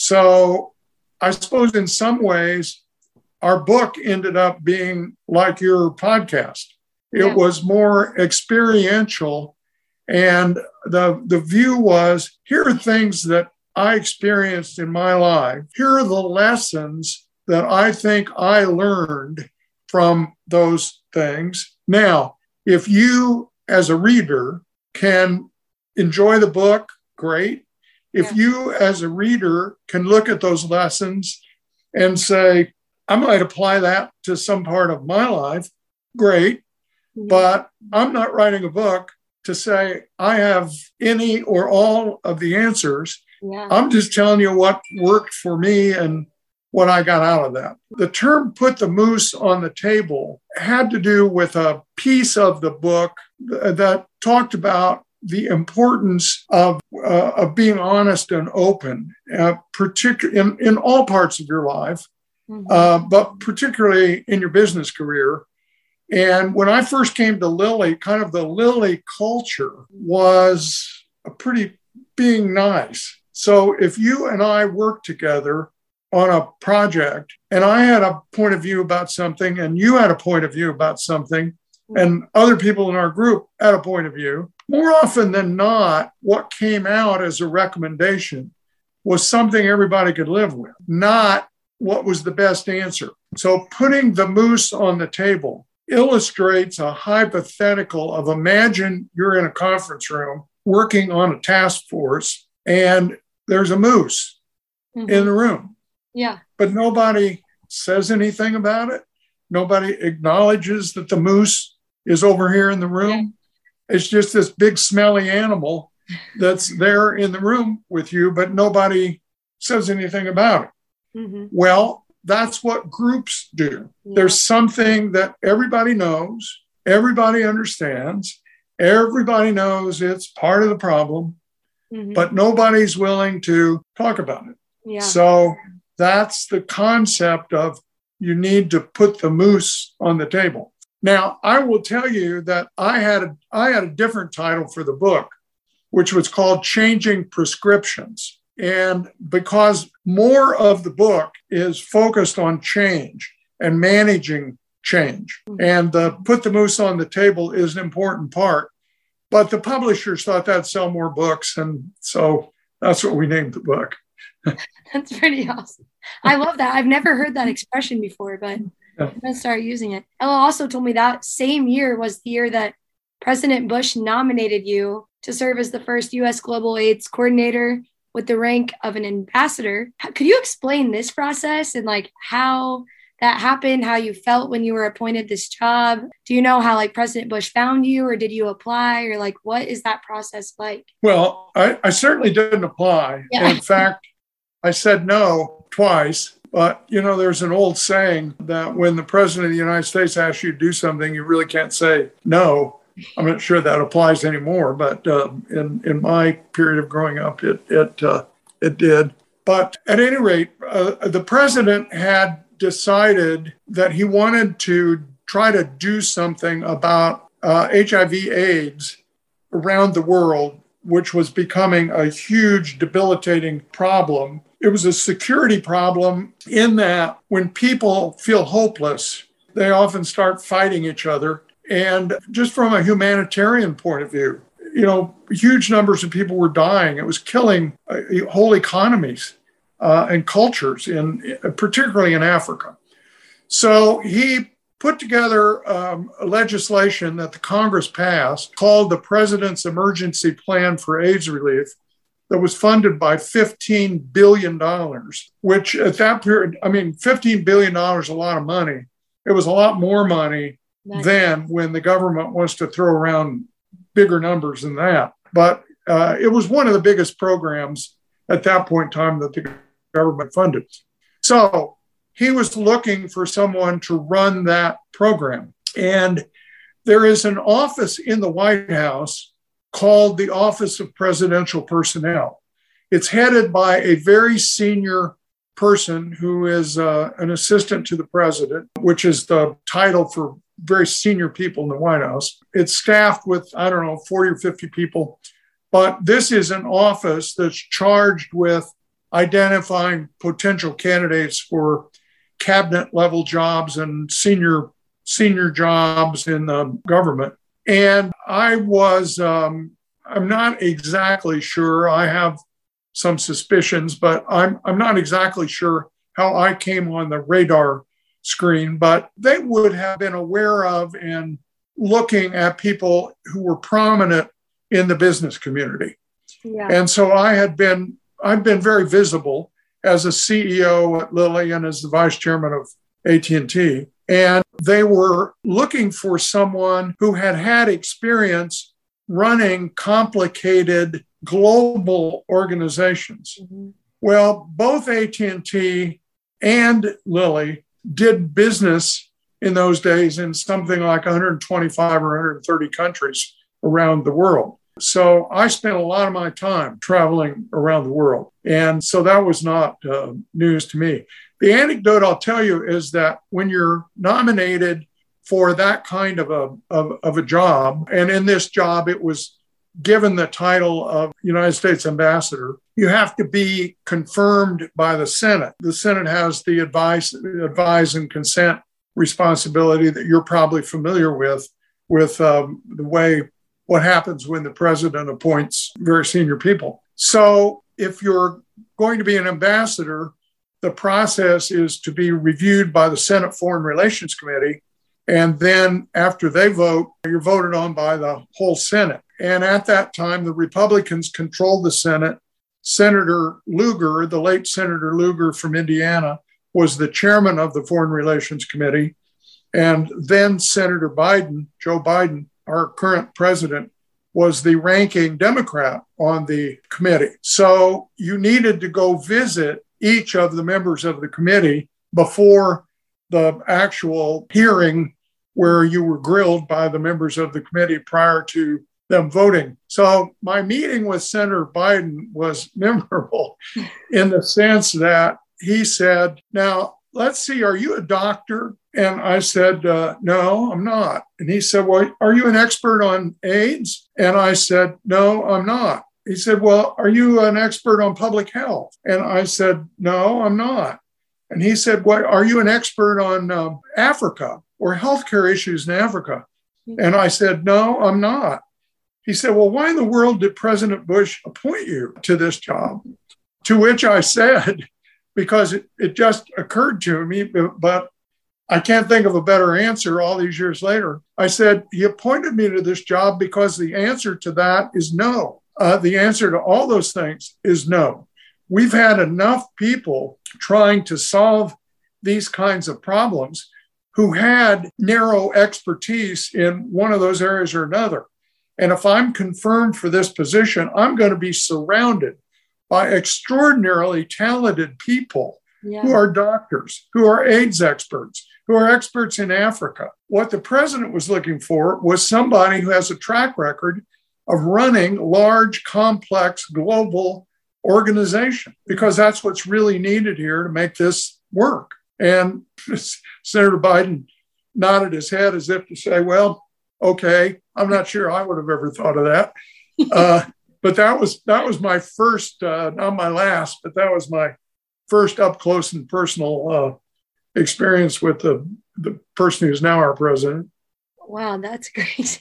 So I suppose in some ways, our book ended up being like your podcast. It yeah. was more experiential. And the, the view was, here are things that I experienced in my life. Here are the lessons that I think I learned from those things. Now, if you as a reader can enjoy the book, great. If yeah. you as a reader can look at those lessons and say, I might apply that to some part of my life, great. Mm-hmm. But I'm not writing a book to say I have any or all of the answers. Yeah. I'm just telling you what worked for me and what I got out of that. The term "put the moose on the table" had to do with a piece of the book that talked about the importance of, uh, of being honest and open, uh, particularly in, in all parts of your life, mm-hmm. uh, but particularly in your business career. And when I first came to Lilly, kind of the Lilly culture was a pretty being nice. So if you and I worked together on a project and I had a point of view about something and you had a point of view about something and other people in our group had a point of view, more often than not, what came out as a recommendation was something everybody could live with, not what was the best answer. So putting the moose on the table illustrates a hypothetical of, imagine you're in a conference room working on a task force and there's a moose mm-hmm. in the room. Yeah. But nobody says anything about it. Nobody acknowledges that the moose is over here in the room. Yeah. It's just this big smelly animal that's there in the room with you, but nobody says anything about it. Mm-hmm. Well, that's what groups do. Yeah. There's something that everybody knows, everybody understands, everybody knows it's part of the problem, mm-hmm. but nobody's willing to talk about it. Yeah. So that's the concept of you need to put the moose on the table. Now, I will tell you that I had a, I had a different title for the book, which was called Changing Prescriptions. And because more of the book is focused on change and managing change. And the put the moose on the table is an important part. But the publishers thought that'd sell more books. And so that's what we named the book. That's pretty awesome. I love that. I've never heard that expression before, but yeah. I'm going to start using it. Ella also told me that same year was the year that President Bush nominated you to serve as the first U S Global AIDS coordinator with the rank of an ambassador. Could you explain this process and like how that happened, how you felt when you were appointed this job? Do you know how like President Bush found you, or did you apply, or like what is that process like? Well, I, I certainly didn't apply. Yeah. In fact, I said no twice. But, you know, there's an old saying that when the president of the United States asks you to do something, you really can't say no. I'm not sure that applies anymore, but uh, in, in my period of growing up, it it uh, it did. But at any rate, uh, the president had decided that he wanted to try to do something about uh, H I V AIDS around the world, which was becoming a huge, debilitating problem. It was a security problem in that when people feel hopeless, they often start fighting each other. And just from a humanitarian point of view, you know, huge numbers of people were dying. It was killing uh, whole economies uh, and cultures, in particularly in Africa. So he put together um, a legislation that the Congress passed called the President's Emergency Plan for AIDS Relief, that was funded by fifteen billion dollars, which at that period, I mean, fifteen billion dollars is a lot of money. It was a lot more money nice. than when the government wants to throw around bigger numbers than that. But uh, it was one of the biggest programs at that point in time that the government funded. So he was looking for someone to run that program. And there is an office in the White House called the Office of Presidential Personnel. It's headed by a very senior person who is uh, an assistant to the president, which is the title for very senior people in the White House. It's staffed with, I don't know, forty or fifty people. But this is an office that's charged with identifying potential candidates for cabinet level jobs and senior senior jobs in the government. And I was, um, I'm not exactly sure. I have some suspicions, but I'm I'm not exactly sure how I came on the radar screen. But they would have been aware of and looking at people who were prominent in the business community. Yeah. And so I had been, I've been very visible as a C E O at Lilly and as the vice chairman of A T and T. And they were looking for someone who had had experience running complicated global organizations. Mm-hmm. Well, both A T and T and Lilly did business in those days in something like one hundred twenty-five or one hundred thirty countries around the world. So I spent a lot of my time traveling around the world. And so that was not uh, news to me. The anecdote I'll tell you is that when you're nominated for that kind of a, of, of a job, and in this job, it was given the title of United States Ambassador, you have to be confirmed by the Senate. The Senate has the advice, advise and consent responsibility that you're probably familiar with, with um, the way what happens when the president appoints very senior people. So if you're going to be an ambassador, the process is to be reviewed by the Senate Foreign Relations Committee. And then after they vote, you're voted on by the whole Senate. And at that time, the Republicans controlled the Senate. Senator Lugar, the late Senator Lugar from Indiana, was the chairman of the Foreign Relations Committee. And then Senator Biden, Joe Biden, our current president, was the ranking Democrat on the committee. So you needed to go visit each of the members of the committee before the actual hearing where you were grilled by the members of the committee prior to them voting. So my meeting with Senator Biden was memorable in the sense that he said, now, let's see, are you a doctor? And I said, uh, no, I'm not. And he said, well, are you an expert on AIDS? And I said, no, I'm not. He said, well, are you an expert on public health? And I said, no, I'm not. And he said, well, are you an expert on uh, Africa or healthcare issues in Africa? And I said, no, I'm not. He said, well, why in the world did President Bush appoint you to this job? To which I said, because it, it just occurred to me, but I can't think of a better answer all these years later. I said, he appointed me to this job because the answer to that is no. Uh, the answer to all those things is no. We've had enough people trying to solve these kinds of problems who had narrow expertise in one of those areas or another. And if I'm confirmed for this position, I'm going to be surrounded by extraordinarily talented people yeah. who are doctors, who are AIDS experts, who are experts in Africa. What the president was looking for was somebody who has a track record of running large, complex, global organization, because that's what's really needed here to make this work. And Senator Biden nodded his head as if to say, well, okay, I'm not sure I would have ever thought of that. Uh, but that was that was my first, uh, not my last, but that was my first up close and personal uh, experience with the, the person who's now our president. Wow, that's great.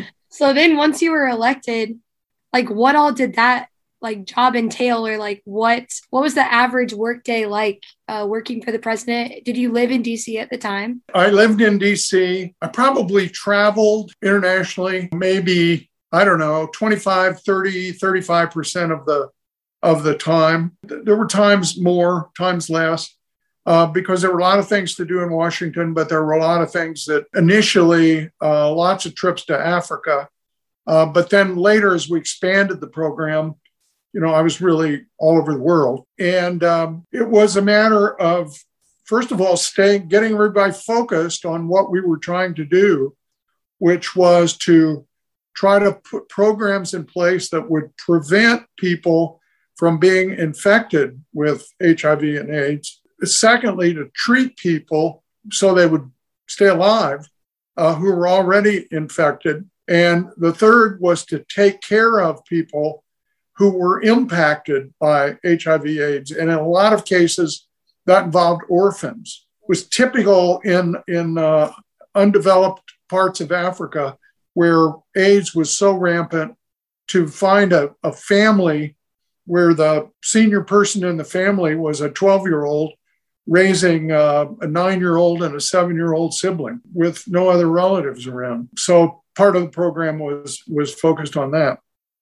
So then once you were elected, like what all did that like job entail, or like what what was the average workday like uh, working for the president? Did you live in D C at the time? I lived in D C. I probably traveled internationally, maybe, I don't know, twenty-five, thirty, thirty-five percent of the of the time. There were times more, times less, uh, because there were a lot of things to do in Washington, but there were a lot of things that initially, uh, lots of trips to Africa. Uh, but then later, as we expanded the program, you know, I was really all over the world. And um, it was a matter of, first of all, staying, getting everybody focused on what we were trying to do, which was to try to put programs in place that would prevent people from being infected with H I V and AIDS. Secondly, to treat people so they would stay alive uh, who were already infected. And the third was to take care of people who were impacted by H I V AIDS. And in a lot of cases, that involved orphans. It was typical in, in uh, undeveloped parts of Africa where AIDS was so rampant to find a, a family where the senior person in the family was a twelve-year-old raising uh, a nine-year-old and a seven-year-old sibling with no other relatives around. So part of the program was, was focused on that.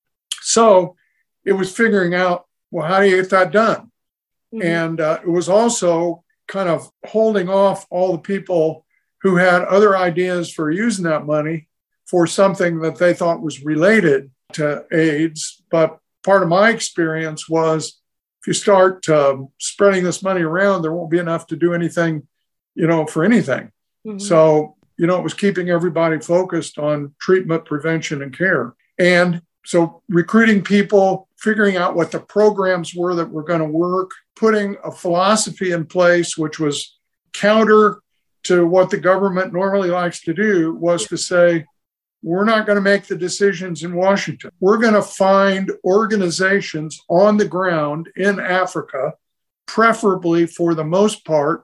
So it was figuring out, well, how do you get that done? Mm-hmm. And uh, it was also kind of holding off all the people who had other ideas for using that money for something that they thought was related to AIDS. But part of my experience was if you start um, spreading this money around, there won't be enough to do anything, you know, for anything. Mm-hmm. So, you know, it was keeping everybody focused on treatment, prevention, and care. And so recruiting people, figuring out what the programs were that were going to work, putting a philosophy in place, which was counter to what the government normally likes to do, was to say, we're not going to make the decisions in Washington. We're going to find organizations on the ground in Africa, preferably for the most part,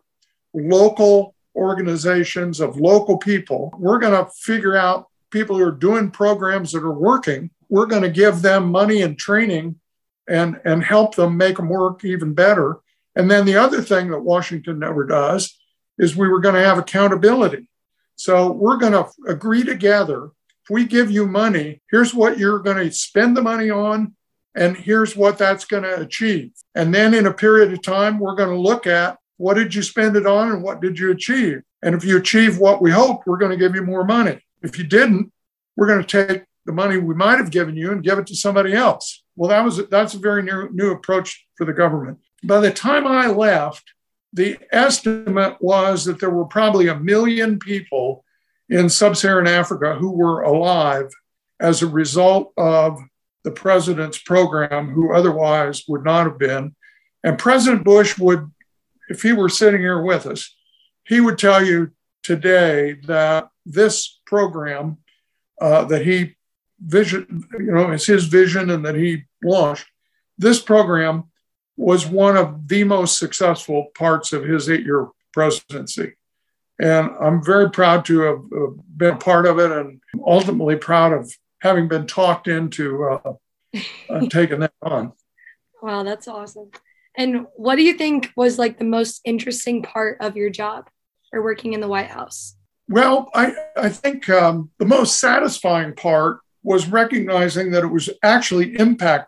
local organizations of local people. We're going to figure out people who are doing programs that are working. We're going to give them money and training and, and help them make them work even better. And then the other thing that Washington never does is we were going to have accountability. So we're going to agree together. If we give you money, here's what you're going to spend the money on, and here's what that's going to achieve. And then in a period of time, we're going to look at what did you spend it on and what did you achieve? And if you achieve what we hoped, we're going to give you more money. If you didn't, we're going to take the money we might have given you and give it to somebody else. Well, that was that's a very new, new approach for the government. By the time I left, the estimate was that there were probably a million people in sub-Saharan Africa who were alive as a result of the president's program, who otherwise would not have been. And President Bush would, if he were sitting here with us, he would tell you today that this program uh, that he vision, you know, it's his vision and that he launched, this program was one of the most successful parts of his eight-year presidency. And I'm very proud to have been a part of it, and ultimately proud of having been talked into uh, uh, taking that on. Wow, that's awesome. And what do you think was like the most interesting part of your job or working in the White House? Well, I, I think um, the most satisfying part was recognizing that it was actually impacting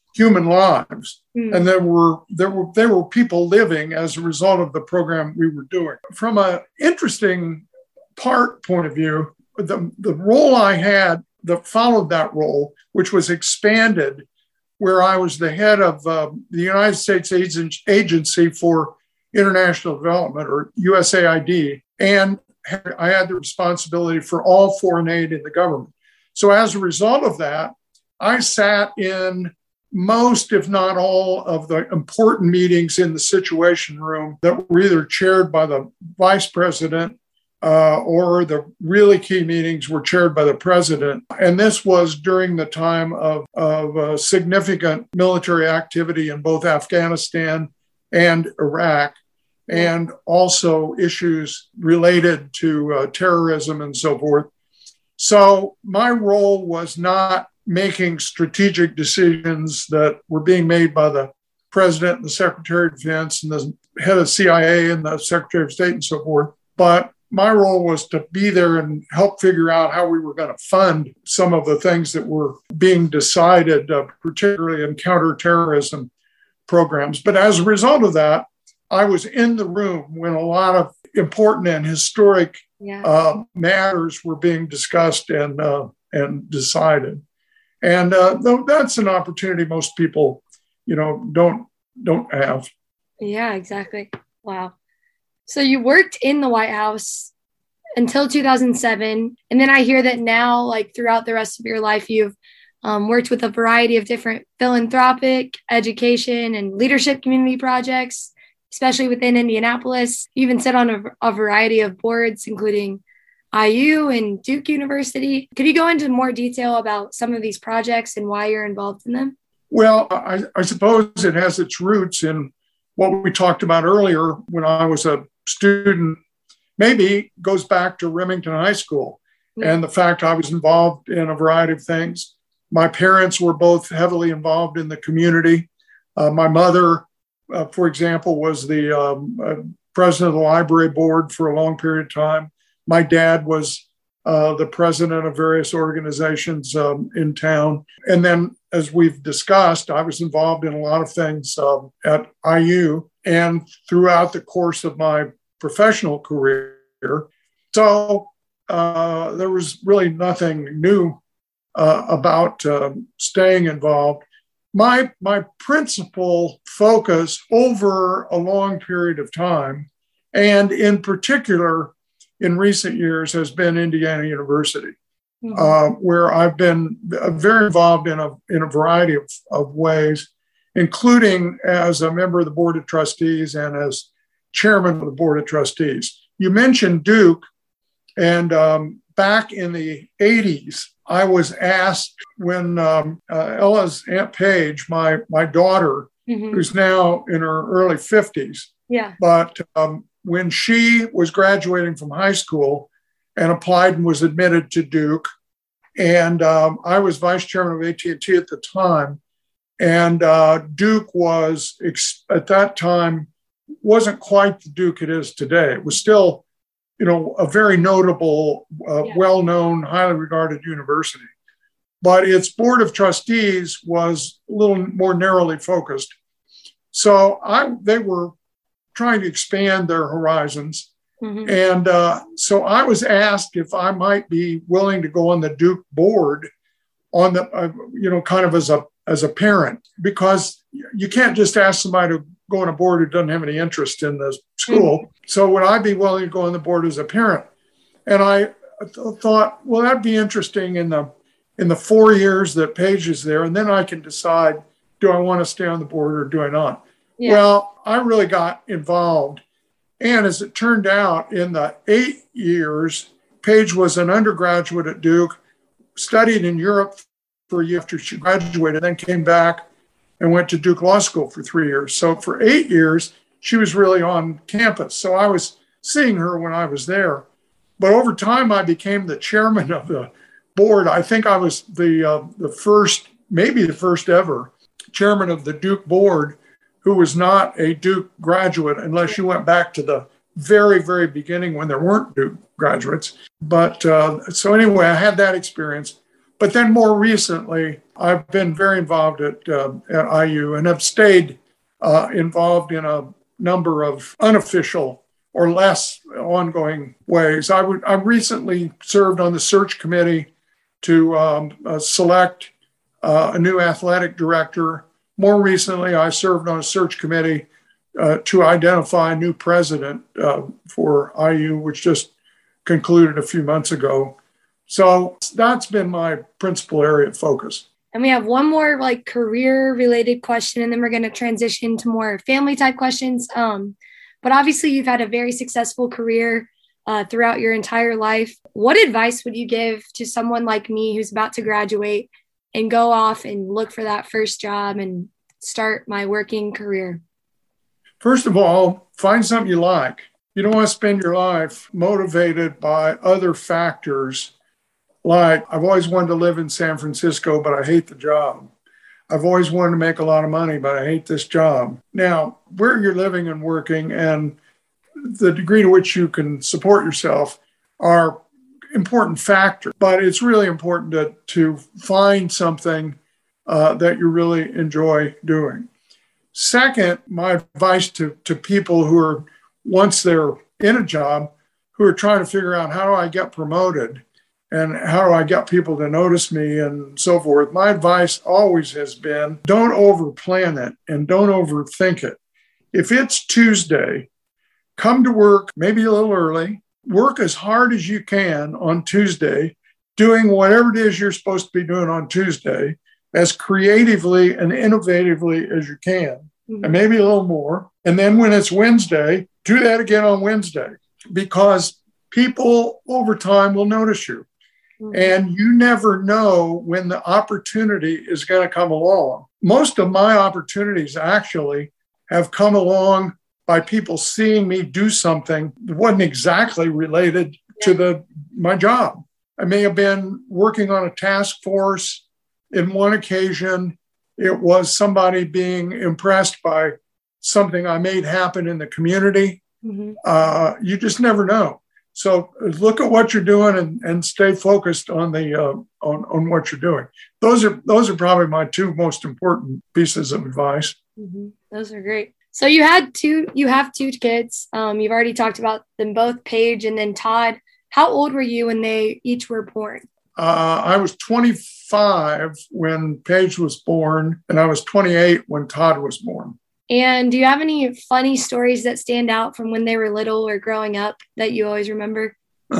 human lives. Mm. And there were there were there were people living as a result of the program we were doing. From an interesting part point of view, the, the role I had that followed that role, which was expanded, where I was the head of uh, the United States Agency for International Development, or U S A I D, and I had the responsibility for all foreign aid in the government. So as a result of that, I sat in most, if not all, of the important meetings in the Situation Room that were either chaired by the vice president uh, or the really key meetings were chaired by the president. And this was during the time of, of uh, significant military activity in both Afghanistan and Iraq, and also issues related to uh, terrorism and so forth. So my role was not making strategic decisions that were being made by the president and the secretary of defense and the head of C I A and the secretary of state and so forth. But my role was to be there and help figure out how we were going to fund some of the things that were being decided, uh, particularly in counterterrorism programs. But as a result of that, I was in the room when a lot of important and historic yeah. uh, matters were being discussed and uh, and decided. And uh, that's an opportunity most people, you know, don't don't have. Yeah, exactly. Wow. So you worked in the White House until two thousand seven. And then I hear that now, like throughout the rest of your life, you've um, worked with a variety of different philanthropic, education, and leadership community projects, especially within Indianapolis. You even sit on a, a variety of boards, including I U and Duke University. Could you go into more detail about some of these projects and why you're involved in them? Well, I, I suppose it has its roots in what we talked about earlier when I was a student. Maybe goes back to Remington High School yeah. and the fact I was involved in a variety of things. My parents were both heavily involved in the community. Uh, my mother, uh, for example, was the um, uh, president of the library board for a long period of time. My dad was uh, the president of various organizations um, in town. And then, as we've discussed, I was involved in a lot of things uh, at I U and throughout the course of my professional career. So uh, there was really nothing new uh, about uh, staying involved. My, my principal focus over a long period of time, and in particular, in recent years, has been Indiana University, mm-hmm. uh, where I've been very involved in a in a variety of, of ways, including as a member of the Board of Trustees and as chairman of the Board of Trustees. You mentioned Duke, and um, back in the eighties, I was asked when um, uh, Ella's Aunt Paige, my, my daughter, mm-hmm. who's now in her early fifties, yeah, but um, when she was graduating from high school and applied and was admitted to Duke, and um, I was vice chairman of A T and T at the time, and uh, Duke was, at that time, wasn't quite the Duke it is today. It was still, you know, a very notable, uh, yeah. well-known, highly regarded university. But its board of trustees was a little more narrowly focused. So I, they were trying to expand their horizons. Mm-hmm. And uh, so I was asked if I might be willing to go on the Duke board on the, uh, you know, kind of as a, as a parent, because you can't just ask somebody to go on a board who doesn't have any interest in the school. Mm-hmm. So would I be willing to go on the board as a parent? And I th- thought, well, that'd be interesting in the, in the four years that Paige is there. And then I can decide, do I want to stay on the board or do I not? Yeah. Well, I really got involved. And as it turned out, in the eight years, Paige was an undergraduate at Duke, studied in Europe for a year after she graduated, then came back and went to Duke Law School for three years. So for eight years, she was really on campus. So I was seeing her when I was there. But over time, I became the chairman of the board. I think I was the uh, the first, maybe the first ever chairman of the Duke board who was not a Duke graduate, unless you went back to the very, very beginning when there weren't Duke graduates. But uh, so anyway, I had that experience. But then more recently, I've been very involved at, uh, at I U and have stayed uh, involved in a number of unofficial or less ongoing ways. I would I recently served on the search committee to um, uh, select uh, a new athletic director. More recently, I served on a search committee uh, to identify a new president uh, for I U, which just concluded a few months ago. So that's been my principal area of focus. And we have one more like career related question, and then we're going to transition to more family type questions. Um, but obviously you've had a very successful career uh, throughout your entire life. What advice would you give to someone like me who's about to graduate and go off and look for that first job and start my working career? First of all, find something you like. You don't want to spend your life motivated by other factors. Like, I've always wanted to live in San Francisco, but I hate the job. I've always wanted to make a lot of money, but I hate this job. Now, where you're living and working and the degree to which you can support yourself are important factors, but it's really important to, to find something uh, that you really enjoy doing. Second, my advice to, to people who are, once they're in a job, who are trying to figure out how do I get promoted and how do I get people to notice me and so forth. My advice always has been, don't overplan it and don't overthink it. If it's Tuesday, come to work maybe a little early, work as hard as you can on Tuesday, doing whatever it is you're supposed to be doing on Tuesday, as creatively and innovatively as you can, mm-hmm. and maybe a little more. And then when it's Wednesday, do that again on Wednesday, because people over time will notice you. Mm-hmm. And you never know when the opportunity is going to come along. Most of my opportunities actually have come along by people seeing me do something that wasn't exactly related yeah. to the my job. I may have been working on a task force. In one occasion, it was somebody being impressed by something I made happen in the community. Mm-hmm. Uh, you just never know. So look at what you're doing and, and stay focused on the uh, on, on what you're doing. Those are those are probably my two most important pieces of advice. Mm-hmm. Those are great. So you had two, you have two kids. Um, you've already talked about them both, Paige and then Todd. How old were you when they each were born? Uh, I was twenty-five when Paige was born, and I was twenty-eight when Todd was born. And do you have any funny stories that stand out from when they were little or growing up that you always remember?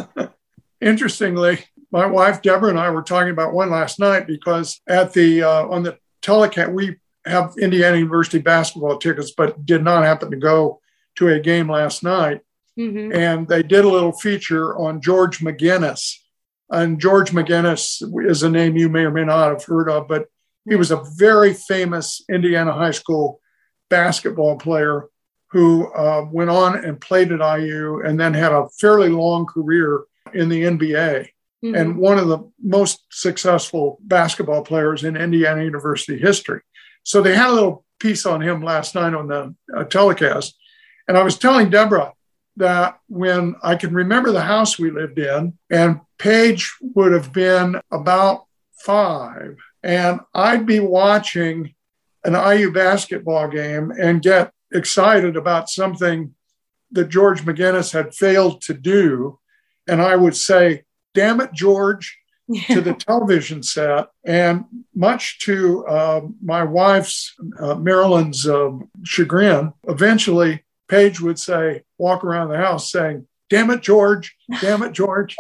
Interestingly, my wife, Deborah, and I were talking about one last night because at the uh, on the telecast, we have Indiana University basketball tickets, but did not happen to go to a game last night. Mm-hmm. And they did a little feature on George McGinnis. And George McGinnis is a name you may or may not have heard of, but he was a very famous Indiana high school basketball player who uh, went on and played at I U and then had a fairly long career in the N B A. Mm-hmm. And one of the most successful basketball players in Indiana University history. So they had a little piece on him last night on the uh, telecast. And I was telling Deborah that when I can remember the house we lived in, and Paige would have been about five, and I'd be watching an I U basketball game and get excited about something that George McGinnis had failed to do. And I would say, damn it, George, to the television set. And much to uh, my wife's, uh, Marilyn's uh, chagrin, eventually Paige would say, walk around the house saying, damn it, George, damn it, George.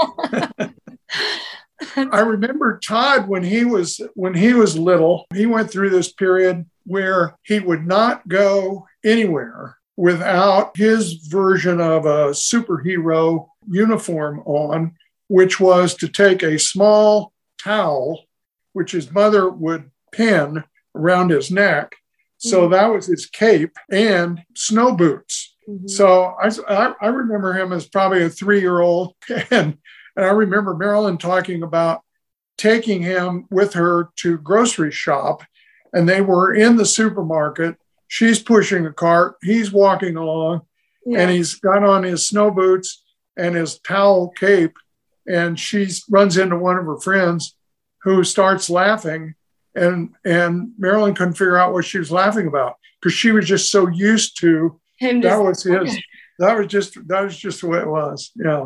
I remember Todd when he was when he was little, he went through this period where he would not go anywhere without his version of a superhero uniform on, which was to take a small towel, which his mother would pin around his neck. So mm-hmm. that was his cape, and snow boots. Mm-hmm. So I, I remember him as probably a three-year-old, and And I remember Marilyn talking about taking him with her to grocery shop, and they were in the supermarket. She's pushing a cart. He's walking along, yeah. and he's got on his snow boots and his towel cape, and she runs into one of her friends who starts laughing, and and Marilyn couldn't figure out what she was laughing about because she was just so used to Him that just, was his that was just that was just the way it was. Yeah.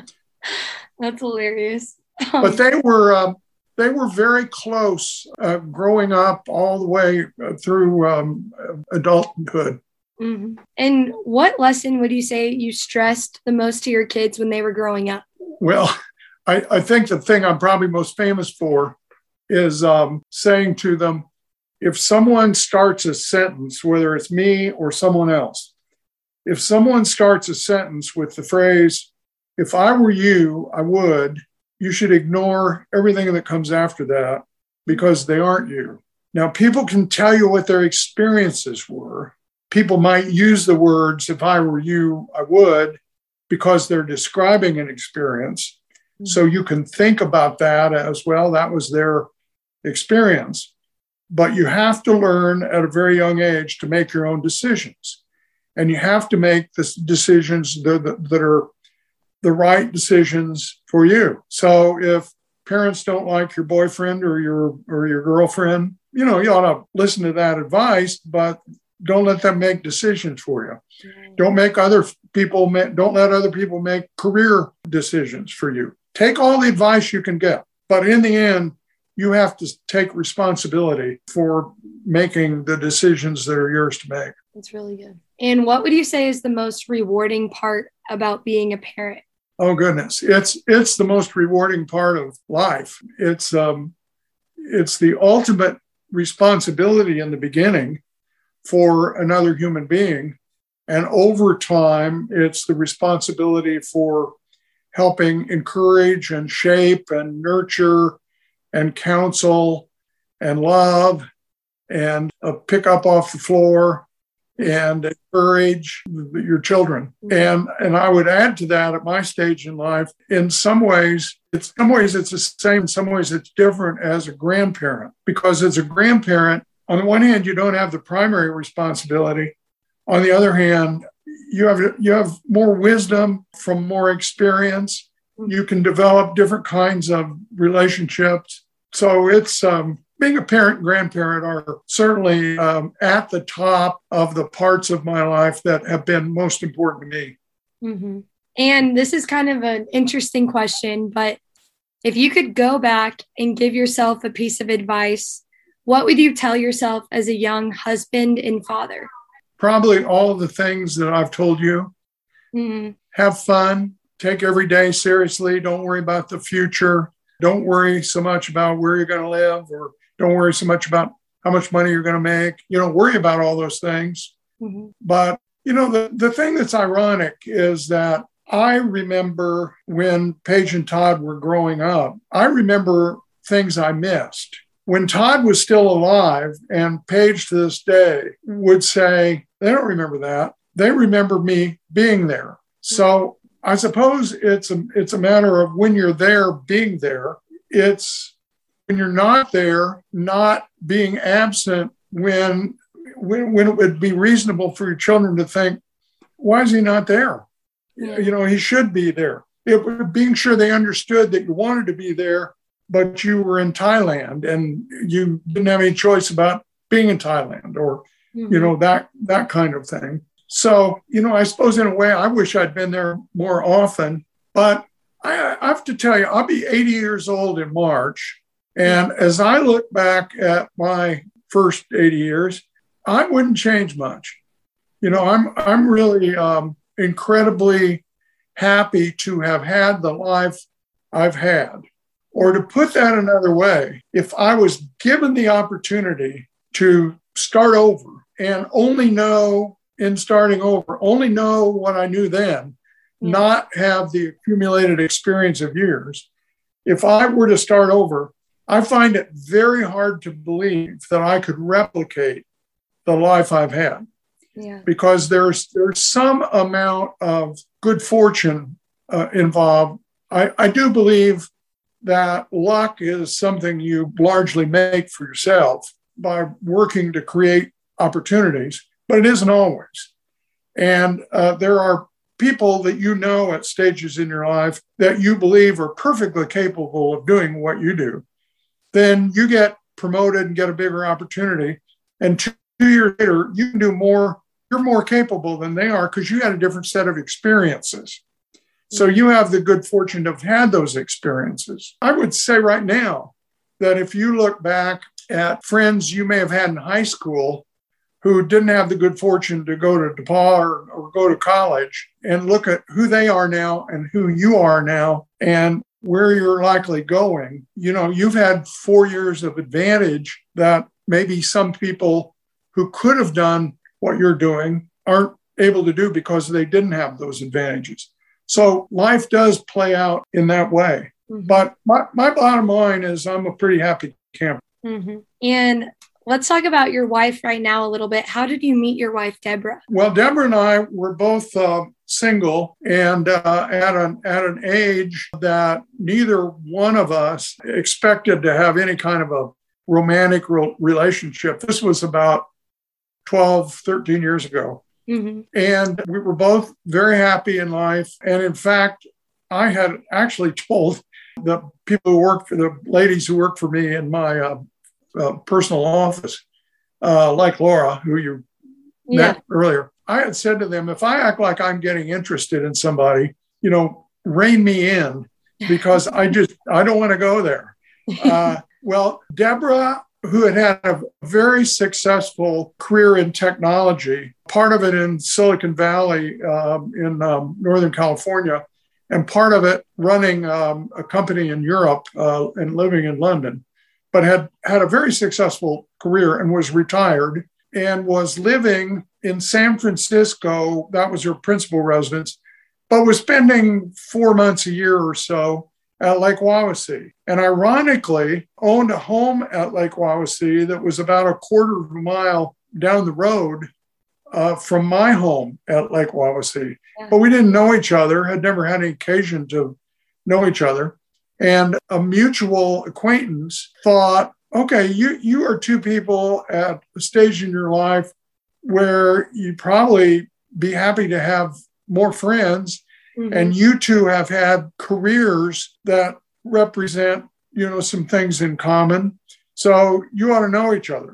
That's hilarious. But they were uh, they were very close uh, growing up all the way through um, adulthood. Mm-hmm. And what lesson would you say you stressed the most to your kids when they were growing up? Well, I, I think the thing I'm probably most famous for is um, saying to them, if someone starts a sentence, whether it's me or someone else, if someone starts a sentence with the phrase, if I were you, I would, you should ignore everything that comes after that because they aren't you. Now, people can tell you what their experiences were. People might use the words, if I were you, I would, because they're describing an experience. Mm-hmm. So you can think about that as well. That was their experience. But you have to learn at a very young age to make your own decisions. And you have to make the decisions that, that are the right decisions for you. So if parents don't like your boyfriend or your or your girlfriend, you know, you ought to listen to that advice, but don't let them make decisions for you. Mm-hmm. Don't make other people, don't let other people make career decisions for you. Take all the advice you can get. But in the end, you have to take responsibility for making the decisions that are yours to make. That's really good. And what would you say is the most rewarding part about being a parent? Oh, goodness. It's it's the most rewarding part of life. It's um, it's the ultimate responsibility in the beginning for another human being. And over time, it's the responsibility for helping encourage and shape and nurture and counsel and love and uh, pick up off the floor and encourage your children. And and I would add to that at my stage in life, in some ways, it's some ways it's the same, in some ways it's different as a grandparent. Because as a grandparent, on the one hand, you don't have the primary responsibility. On the other hand, you have you have more wisdom from more experience. You can develop different kinds of relationships. So it's um, being a parent and grandparent are certainly um, at the top of the parts of my life that have been most important to me. Mm-hmm. And this is kind of an interesting question, but if you could go back and give yourself a piece of advice, what would you tell yourself as a young husband and father? Probably all of the things that I've told you. Mm-hmm. Have fun. Take every day seriously. Don't worry about the future. Don't worry so much about where you're going to live, or don't worry so much about how much money you're going to make. You don't worry about all those things. Mm-hmm. But, you know, the, the thing that's ironic is that I remember when Paige and Todd were growing up, I remember things I missed. When Todd was still alive, and Paige to this day would say, they don't remember that. They remember me being there. So I suppose it's a, it's a matter of when you're there, being there. It's when you're not there, not being absent when, when, when it would be reasonable for your children to think, why is he not there? Yeah. You know, he should be there. It, being sure they understood that you wanted to be there, but you were in Thailand and you didn't have any choice about being in Thailand, or, mm-hmm. you know, that, that kind of thing. So, you know, I suppose in a way, I wish I'd been there more often, but I, I have to tell you, I'll be eighty years old in March. And as I look back at my first eighty years, I wouldn't change much. You know, I'm, I'm really um, incredibly happy to have had the life I've had. Or to put that another way, if I was given the opportunity to start over and only know in starting over, only know what I knew then, yeah. not have the accumulated experience of years. If I were to start over, I find it very hard to believe that I could replicate the life I've had. Yeah. Because there's there's some amount of good fortune uh, involved. I, I do believe that luck is something you largely make for yourself by working to create opportunities, but it isn't always. And uh, there are people that you know at stages in your life that you believe are perfectly capable of doing what you do. then you get promoted and get a bigger opportunity. And two, two years later, you can do more. You're more capable than they are because you had a different set of experiences. So you have the good fortune to have had those experiences. I would say right now that if you look back at friends you may have had in high school who didn't have the good fortune to go to DePaul or, or go to college, and look at who they are now and who you are now and where you're likely going, you know, you've had four years of advantage that maybe some people who could have done what you're doing aren't able to do because they didn't have those advantages. So life does play out in that way. Mm-hmm. But my, my bottom line is I'm a pretty happy camper. Mm-hmm. And let's talk about your wife right now a little bit. How did you meet your wife, Deborah? Well, Deborah and I were both uh, single and uh, at, an, at an age that neither one of us expected to have any kind of a romantic re- relationship. This was about twelve, thirteen years ago. Mm-hmm. And we were both very happy in life. And in fact, I had actually told the people who work for the ladies who work for me in my uh, uh, personal office, uh, like Laura, who you yeah. met earlier, I had said to them, if I act like I'm getting interested in somebody, you know, rein me in because I just, I don't want to go there. Uh, well, Deborah, who had had a very successful career in technology, part of it in Silicon Valley um, in um, Northern California, and part of it running um, a company in Europe uh, and living in London, but had had a very successful career and was retired and was living in San Francisco. That was her principal residence, but was spending four months a year or so at Lake Wawasee. And ironically, owned a home at Lake Wawasee that was about a quarter of a mile down the road uh, from my home at Lake Wawasee. Yeah. But we didn't know each other, had never had any occasion to know each other. And a mutual acquaintance thought, okay, you, you are two people at a stage in your life where you'd probably be happy to have more friends. Mm-hmm. And you two have had careers that represent, you know, some things in common. So you ought to know each other.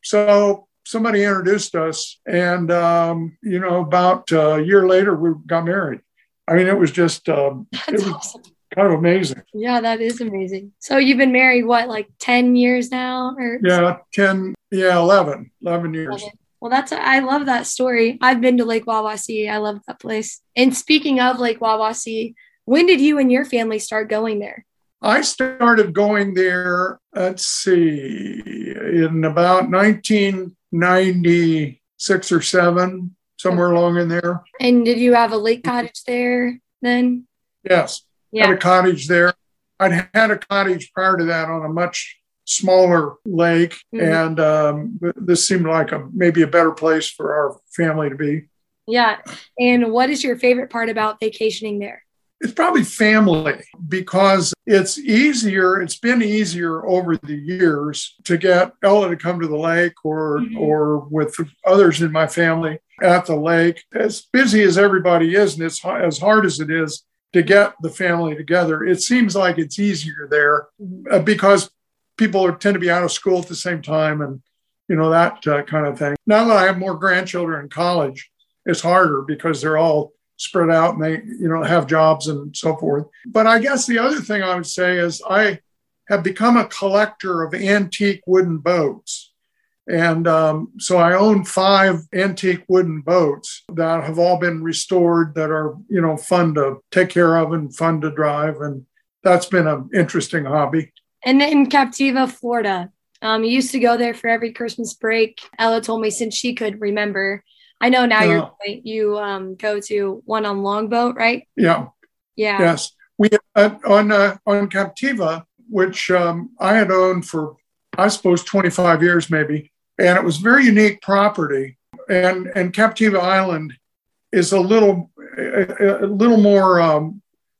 So somebody introduced us, and, um, you know, about a year later, we got married. I mean, it was just, um, it was awesome. Kind of amazing. Yeah, that is amazing. So you've been married, what, like ten years now? Or Yeah, ten, yeah, eleven, eleven years. eleven. Well, that's, I love that story. I've been to Lake Wawasee. I love that place. And speaking of Lake Wawasee, when did you and your family start going there? I started going there, let's see, in about nineteen ninety-six or seven, somewhere along in there. And did you have a lake cottage there then? Yes. Yeah. Had a cottage there. I'd had a cottage prior to that on a much smaller lake. Mm-hmm. And um, this seemed like a maybe a better place for our family to be. Yeah. And what is your favorite part about vacationing there? It's probably family, because it's easier. It's been easier over the years to get Ella to come to the lake or, mm-hmm. or with others in my family at the lake. As busy as everybody is, and it's as hard as it is to get the family together, it seems like it's easier there uh, because people are, tend to be out of school at the same time and, you know, that uh, kind of thing. Now that I have more grandchildren in college, it's harder because they're all spread out and they, you know, have jobs and so forth. But I guess the other thing I would say is I have become a collector of antique wooden boats. And um, so I own five antique wooden boats that have all been restored that are, you know, fun to take care of and fun to drive. And that's been an interesting hobby. And in Captiva, Florida, um, you used to go there for every Christmas break. Ella told me since she could remember. I know now uh, you're you um, go to one on Longboat, right? Yeah. Yeah. Yes. We uh, on uh, on Captiva, which um, I had owned for, I suppose, twenty-five years maybe. And it was very unique property. And, and Captiva Island is a little, a, a little more um,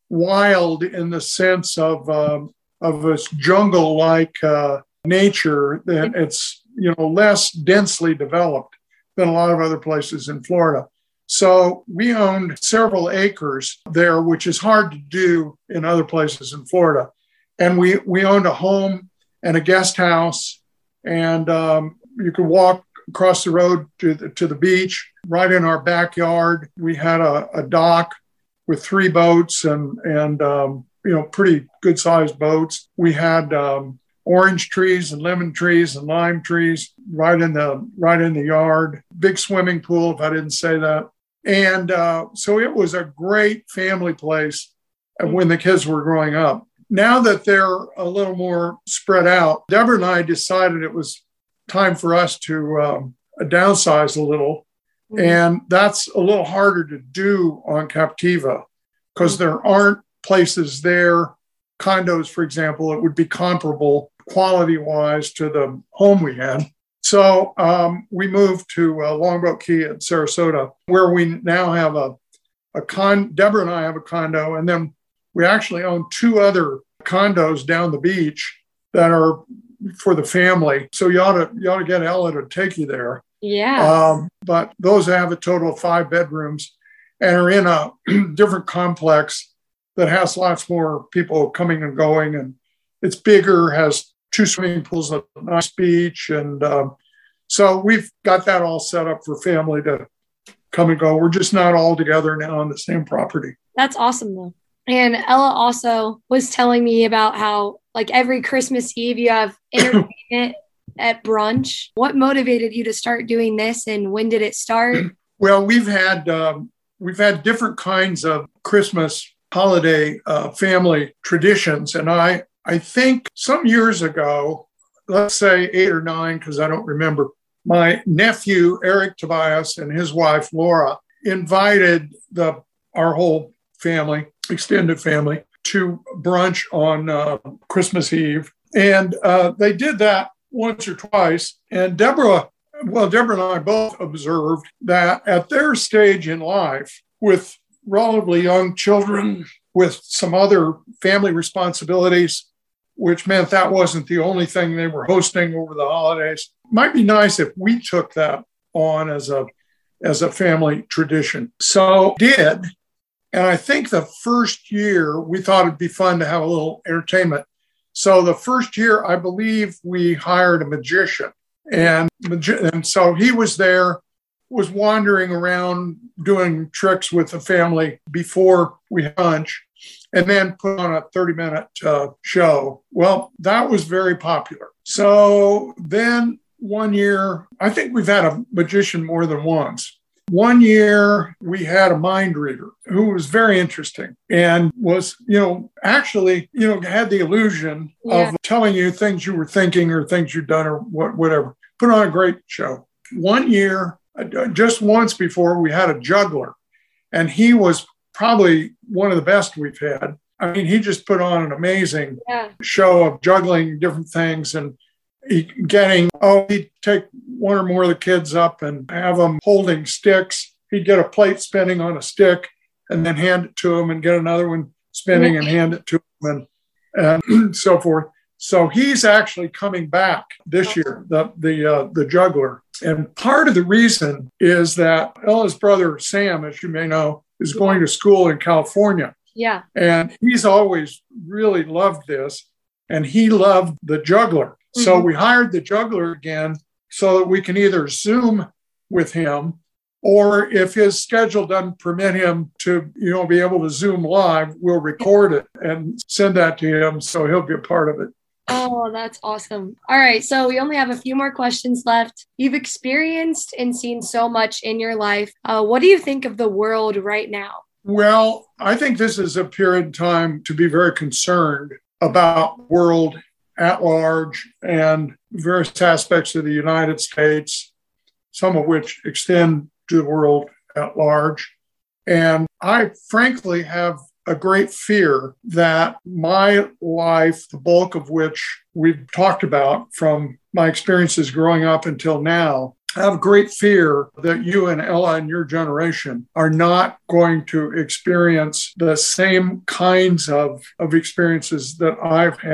wild in the sense of, um, of its jungle-like uh, nature. That it's, you know, less densely developed than a lot of other places in Florida. So we owned several acres there, which is hard to do in other places in Florida. And we, we owned a home and a guest house. And um, you could walk across the road to the, to the beach. Right in our backyard, we had a, a dock with three boats and, and um, you know, pretty good-sized boats. We had um, orange trees and lemon trees and lime trees right in the right in the yard. Big swimming pool, if I didn't say that. And uh, so it was a great family place when the kids were growing up. Now that they're a little more spread out, Deborah and I decided it was time for us to um, downsize a little. Mm-hmm. And that's a little harder to do on Captiva because mm-hmm. there aren't places there, condos, for example, that would be comparable quality-wise to the home we had. So um, we moved to uh, Longboat Key in Sarasota, where we now have a, a con. Deborah and I have a condo, and then we actually own two other condos down the beach that are for the family. So you ought to you ought to get Ella to take you there. Yeah. Um, but those have a total of five bedrooms and are in a different complex that has lots more people coming and going, and it's bigger, has two swimming pools, a nice beach. And um, so we've got that all set up for family to come and go. We're just not all together now on the same property. That's awesome, though. And Ella also was telling me about how, like, every Christmas Eve you have entertainment at brunch. What motivated you to start doing this, and when did it start? Well, we've had um, we've had different kinds of Christmas holiday uh, family traditions, and I I think some years ago, let's say eight or nine, because I don't remember, my nephew, Eric Tobias, and his wife, Laura, invited the our whole family, extended family, to brunch on uh, Christmas Eve. And uh, they did that once or twice. And Deborah, well, Deborah and I both observed that at their stage in life, with relatively young children, with some other family responsibilities, which meant that wasn't the only thing they were hosting over the holidays. Might be nice if we took that on as a as a family tradition. So did, and I think the first year we thought it'd be fun to have a little entertainment. So the first year, I believe we hired a magician, and and so he was there, was wandering around doing tricks with the family before we had lunch, and then put on a thirty-minute uh, show. Well, that was very popular. So then one year, I think we've had a magician more than once. One year, we had a mind reader who was very interesting and was, you know, actually, you know, had the illusion yeah. of telling you things you were thinking or things you'd done or what, whatever. Put on a great show. One year, just once before, we had a juggler, and he was probably one of the best we've had. I mean, he just put on an amazing yeah. show of juggling different things and he getting, oh, he'd take one or more of the kids up and have them holding sticks. He'd get a plate spinning on a stick and then hand it to them and get another one spinning and hand it to them and, and so forth. So he's actually coming back this year, the the uh, the juggler. And part of the reason is that Ella's brother, Sam, as you may know, is going to school in California. Yeah. And he's always really loved this. And he loved the juggler. Mm-hmm. So we hired the juggler again so that we can either Zoom with him, or if his schedule doesn't permit him to, you know, be able to Zoom live, we'll record it and send that to him so he'll be a part of it. Oh, that's awesome. All right. So we only have a few more questions left. You've experienced and seen so much in your life. Uh, what do you think of the world right now? Well, I think this is a period of time to be very concerned about the world at large and various aspects of the United States, some of which extend to the world at large. And I frankly have a great fear that my life, the bulk of which we've talked about from my experiences growing up until now, I have great fear that you and Ella and your generation are not going to experience the same kinds of, of experiences that I've had.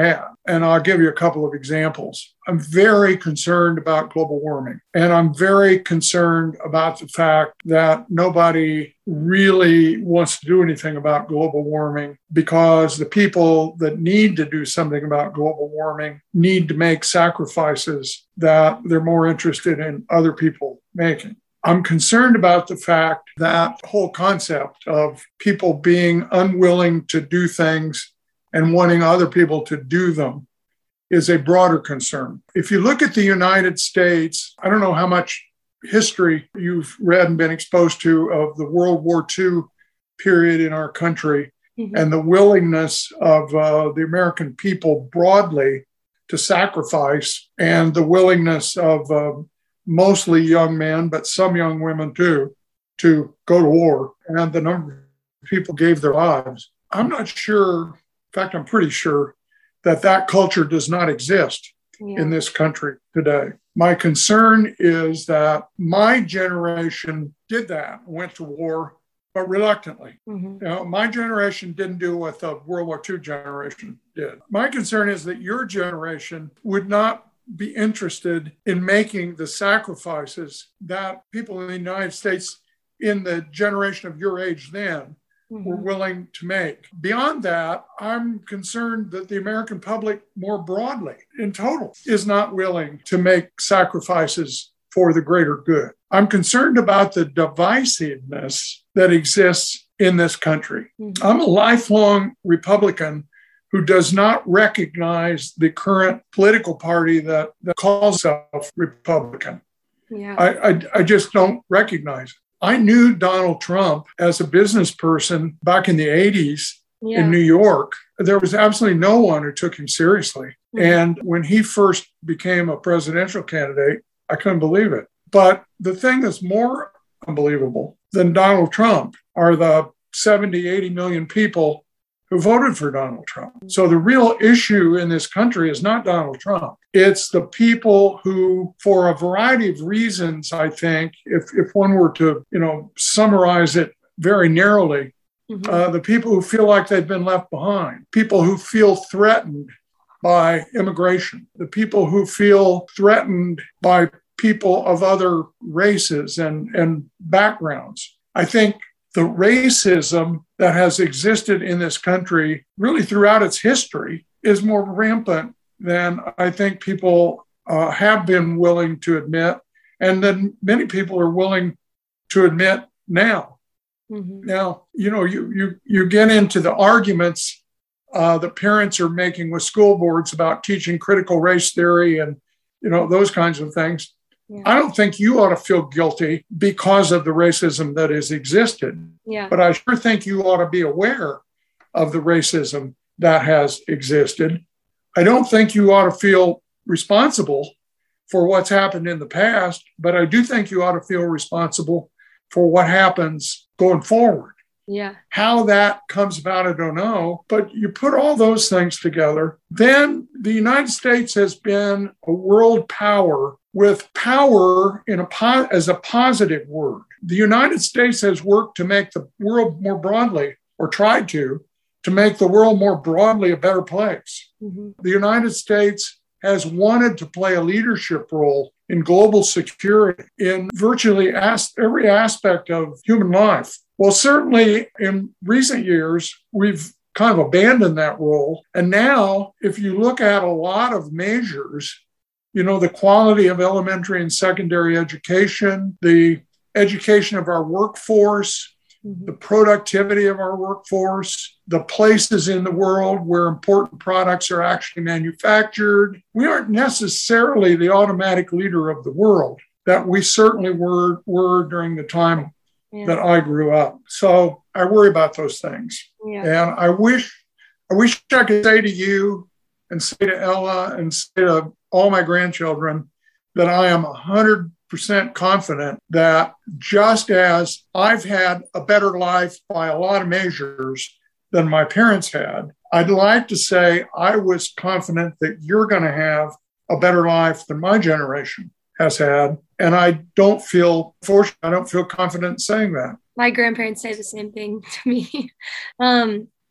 And I'll give you a couple of examples. I'm very concerned about global warming. And I'm very concerned about the fact that nobody really wants to do anything about global warming because the people that need to do something about global warming need to make sacrifices that they're more interested in other people making. I'm concerned about the fact that whole concept of people being unwilling to do things and wanting other people to do them is a broader concern. If you look at the United States, I don't know how much history you've read and been exposed to of the World War Two period in our country mm-hmm. and the willingness of uh, the American people broadly to sacrifice, and the willingness of uh, mostly young men, but some young women too, to go to war, and the number of people gave their lives. I'm not sure, in fact, I'm pretty sure that that culture does not exist yeah. in this country today. My concern is that my generation did that, went to war, but reluctantly. Mm-hmm. You know, my generation didn't do what the World War Two generation did. My concern is that your generation would not be interested in making the sacrifices that people in the United States in the generation of your age then mm-hmm. were willing to make. Beyond that, I'm concerned that the American public more broadly, in total, is not willing to make sacrifices for the greater good. I'm concerned about the divisiveness that exists in this country. Mm-hmm. I'm a lifelong Republican who does not recognize the current political party that, that calls itself Republican. Yeah. I, I, I just don't recognize it. I knew Donald Trump as a business person back in the eighties yeah. in New York. There was absolutely no one who took him seriously. Mm-hmm. And when he first became a presidential candidate, I couldn't believe it. But the thing that's more unbelievable than Donald Trump are the seventy, eighty million people who voted for Donald Trump. So the real issue in this country is not Donald Trump. It's the people who, for a variety of reasons, I think, if, if one were to, you know, summarize it very narrowly, mm-hmm. uh, the people who feel like they've been left behind, people who feel threatened by immigration, the people who feel threatened by people of other races and, and backgrounds. I think the racism that has existed in this country really throughout its history is more rampant than I think people uh, have been willing to admit, and then many people are willing to admit now. Mm-hmm. Now, you know, you you you get into the arguments uh, that parents are making with school boards about teaching critical race theory and, you know, those kinds of things. Yeah. I don't think you ought to feel guilty because of the racism that has existed. Yeah. But I sure think you ought to be aware of the racism that has existed. I don't think you ought to feel responsible for what's happened in the past, but I do think you ought to feel responsible for what happens going forward. Yeah. How that comes about, I don't know. But you put all those things together, then the United States has been a world power with power in a po- as a positive word. The United States has worked to make the world more broadly, or tried to, to make the world more broadly a better place. Mm-hmm. The United States has wanted to play a leadership role in global security in virtually as- every aspect of human life. Well, certainly in recent years, we've kind of abandoned that role. And now, if you look at a lot of measures, you know, the quality of elementary and secondary education, the education of our workforce, mm-hmm. the productivity of our workforce, the places in the world where important products are actually manufactured. We aren't necessarily the automatic leader of the world that we certainly were, were during the time yeah. that I grew up. So I worry about those things. Yeah. And I wish, I wish I could say to you and say to Ella and say to all my grandchildren that I am one hundred percent confident that just as I've had a better life by a lot of measures than my parents had, I'd like to say I was confident that you're going to have a better life than my generation has had. And I don't feel fortunate. I don't feel confident saying that. My grandparents say the same thing to me. um,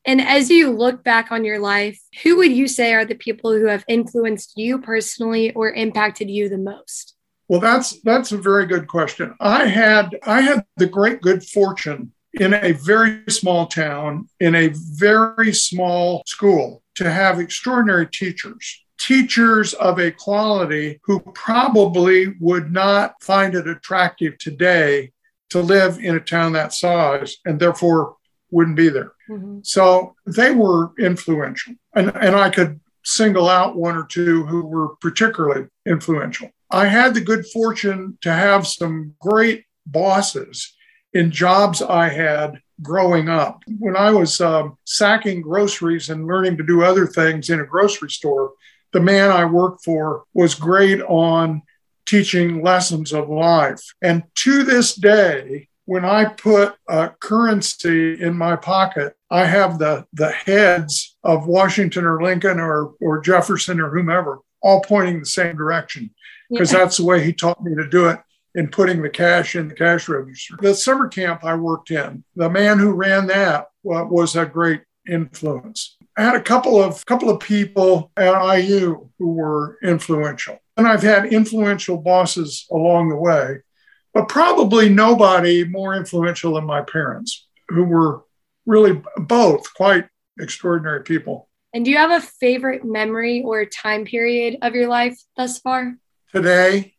And as you look back on your life, who would you say are the people who have influenced you personally or impacted you the most? Well, that's that's a very good question. I had I had the great good fortune in a very small town, in a very small school, to have extraordinary teachers. Teachers of a quality who probably would not find it attractive today to live in a town that size and therefore wouldn't be there. Mm-hmm. So they were influential. And, and I could single out one or two who were particularly influential. I had the good fortune to have some great bosses in jobs I had growing up. When I was um, sacking groceries and learning to do other things in a grocery store, the man I worked for was great on teaching lessons of life. And to this day, when I put uh, currency in my pocket, I have the, the heads of Washington or Lincoln or, or Jefferson or whomever all pointing the same direction, because yeah. that's the way he taught me to do it in putting the cash in the cash register. The summer camp I worked in, the man who ran that well, was a great influence. I had a couple of couple of people at I U who were influential, and I've had influential bosses along the way. But probably nobody more influential than my parents, who were really both quite extraordinary people. And do you have a favorite memory or time period of your life thus far? Today,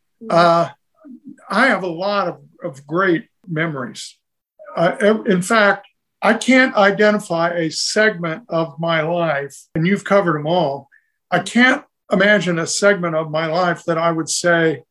uh, I have a lot of, of great memories. Uh, in fact, I can't identify a segment of my life, and you've covered them all. I can't imagine a segment of my life that I would say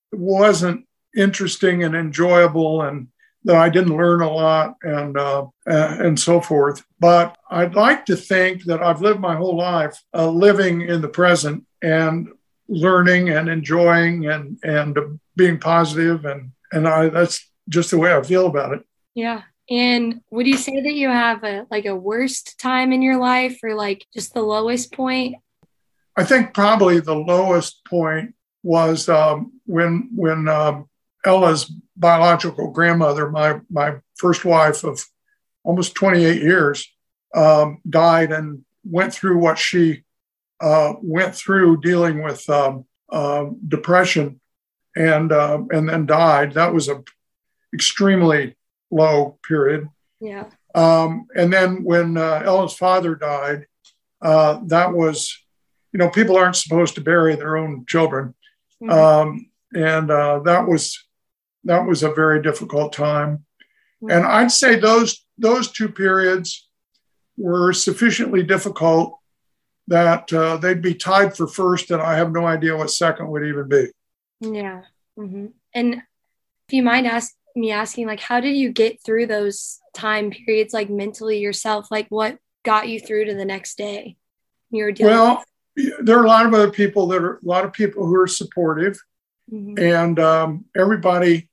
wasn't interesting and enjoyable and that I didn't learn a lot and uh, and so forth. But I'd like to think that I've lived my whole life uh, living in the present and learning and enjoying and and being positive, and and I, that's just the way I feel about it. Yeah. And would you say that you have a like a worst time in your life, or like just the lowest point? I think probably the lowest point was um, when when um, Ella's biological grandmother, my my first wife of almost twenty-eight years, um, died and went through what she uh, went through dealing with um, uh, depression, and uh, and then died. That was a extremely low period. Yeah. Um, and then when uh, Ella's father died, uh, that was, you know, people aren't supposed to bury their own children. Mm-hmm. Um, and uh, that was, that was a very difficult time. Mm-hmm. And I'd say those, those two periods were sufficiently difficult that uh, they'd be tied for first, and I have no idea what second would even be. Yeah. Mm-hmm. And if you mind ask me asking, like, how did you get through those time periods, like mentally yourself? Like, what got you through to the next day? You were dealing well, with- there are a lot of other people that are a lot of people who are supportive, mm-hmm. and um, everybody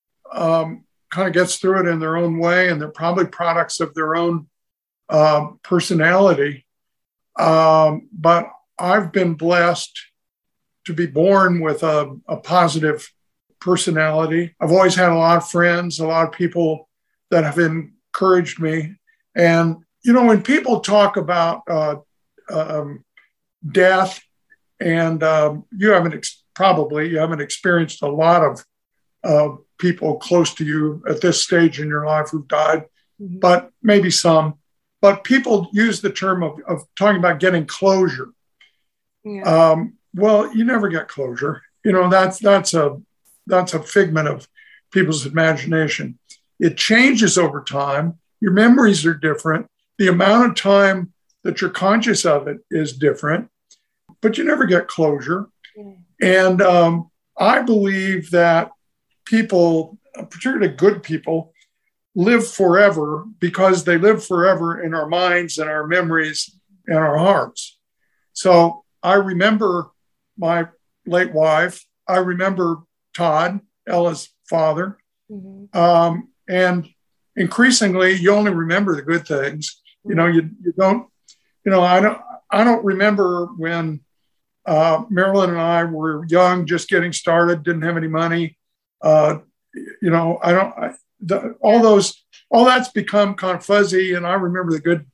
um, kind of gets through it in their own way, and they're probably products of their own uh, personality. Um, but I've been blessed to be born with a, a positive personality. I've always had a lot of friends, a lot of people that have encouraged me. And, you know, when people talk about uh, um, death, and um, you haven't ex- probably, you haven't experienced a lot of uh, people close to you at this stage in your life who've died, mm-hmm. but maybe some. But people use the term of, of talking about getting closure. Yeah. Um, well, you never get closure. You know, that's that's a that's a figment of people's imagination. It changes over time. Your memories are different. The amount of time that you're conscious of it is different, but you never get closure. Yeah. And um, I believe that people, particularly good people, live forever because they live forever in our minds and our memories and our hearts. So I remember my late wife. I remember Todd, Ella's father. Mm-hmm. Um, and increasingly, you only remember the good things. Mm-hmm. You know, you, you don't, you know, I don't, I don't remember when uh, Marilyn and I were young, just getting started, didn't have any money. Uh, you know, I don't, I, the, all those, all that's become kind of fuzzy. And I remember the good,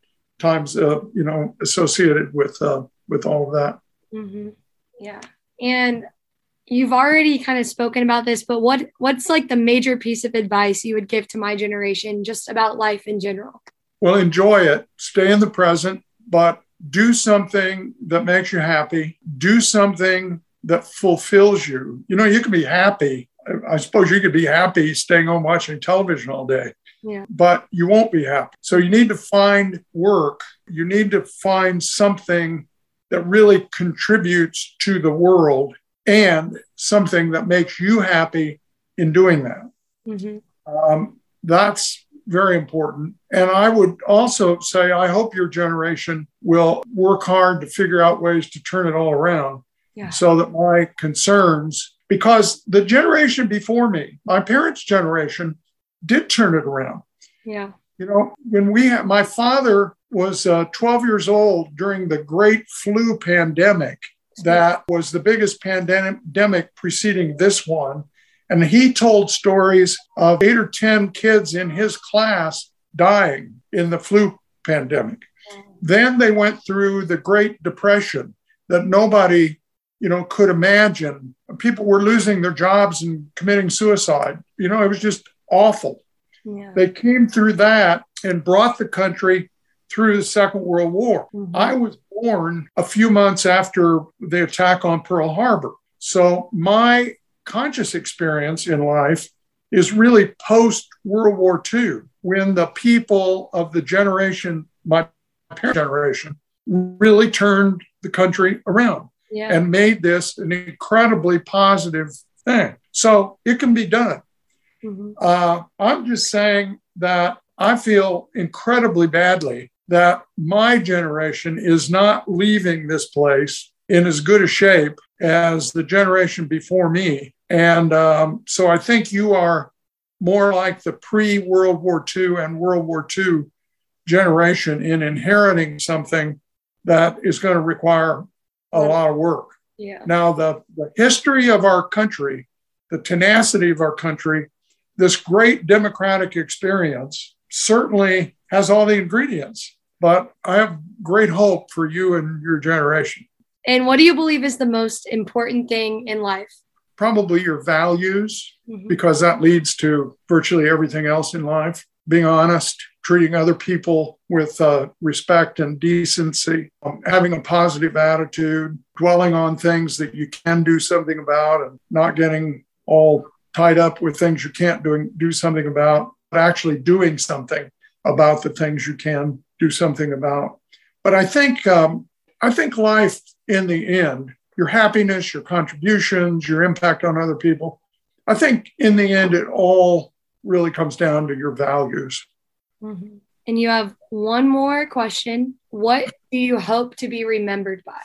times, uh, you know, associated with uh, with all of that. Mm-hmm. Yeah. And you've already kind of spoken about this, but what what's like the major piece of advice you would give to my generation just about life in general? Well, enjoy it. Stay in the present, but do something that makes you happy. Do something that fulfills you. You know, you can be happy. I suppose you could be happy staying home watching television all day, yeah. but you won't be happy. So you need to find work. You need to find something that really contributes to the world and something that makes you happy in doing that. Mm-hmm. Um, that's very important. And I would also say, I hope your generation will work hard to figure out ways to turn it all around. Yeah. So that my concerns, because the generation before me, my parents' generation, did turn it around. Yeah. You know, when we had, my father was uh, twelve years old during the great flu pandemic. That was the biggest pandemic preceding this one. And he told stories of eight or ten kids in his class dying in the flu pandemic. Then they went through the Great Depression that nobody, you know, could imagine. People were losing their jobs and committing suicide. You know, it was just awful. Yeah. They came through that and brought the country through the Second World War. Mm-hmm. I was born a few months after the attack on Pearl Harbor. So my conscious experience in life is really post-World War Two, when the people of the generation, my parents' generation, really turned the country around. Yeah. And made this an incredibly positive thing. So it can be done. Mm-hmm. Uh, I'm just saying that I feel incredibly badly that my generation is not leaving this place in as good a shape as the generation before me. And um, so I think you are more like the pre-World War Two and World War Two generation in inheriting something that is going to require a lot of work. Yeah. Now, the, the history of our country, the tenacity of our country, this great democratic experience certainly has all the ingredients, but I have great hope for you and your generation. And what do you believe is the most important thing in life? Probably your values, mm-hmm. because that leads to virtually everything else in life. Being honest, treating other people with uh, respect and decency, um, having a positive attitude, dwelling on things that you can do something about, and not getting all tied up with things you can't do, do something about, but actually doing something about the things you can do something about. But I think um, I think life in the end, your happiness, your contributions, your impact on other people, I think in the end, it all really comes down to your values. Mm-hmm. And you have one more question. What do you hope to be remembered by?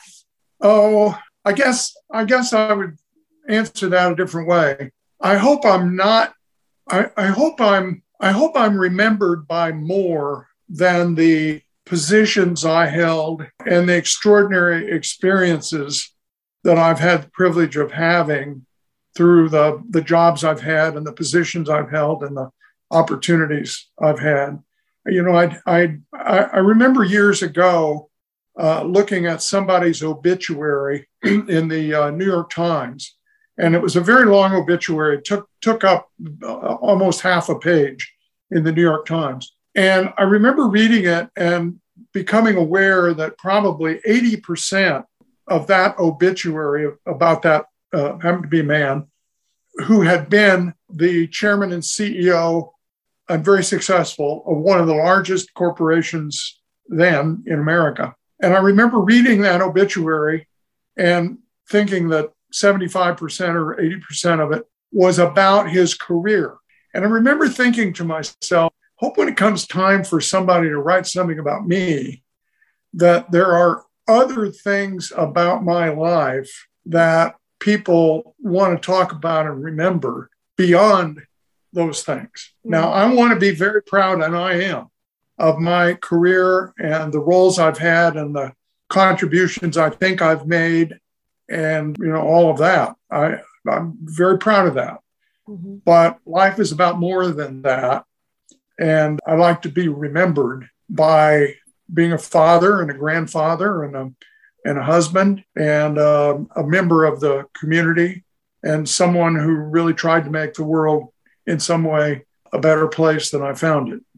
Oh, I guess I guess I would answer that a different way. I hope I'm not. I, I hope I'm. I hope I'm remembered by more than the positions I held and the extraordinary experiences that I've had the privilege of having through the, the jobs I've had and the positions I've held and the opportunities I've had. You know, I I I remember years ago uh, looking at somebody's obituary in the uh, New York Times, and it was a very long obituary. It took took up almost half a page in the New York Times, and I remember reading it and becoming aware that probably eighty percent of that obituary about that uh, happened to be a man who had been the chairman and C E O and very successful of one of the largest corporations then in America. And I remember reading that obituary and thinking that seventy-five percent or eighty percent of it was about his career. And I remember thinking to myself, hope when it comes time for somebody to write something about me, that there are other things about my life that people want to talk about and remember beyond those things. Mm-hmm. Now, I want to be very proud, and I am, of my career and the roles I've had and the contributions I think I've made, and you know all of that. I, I'm very proud of that. Mm-hmm. But life is about more than that, and I like to be remembered by being a father and a grandfather and a, and a husband and uh, a member of the community and someone who really tried to make the world in some way a better place than I found it.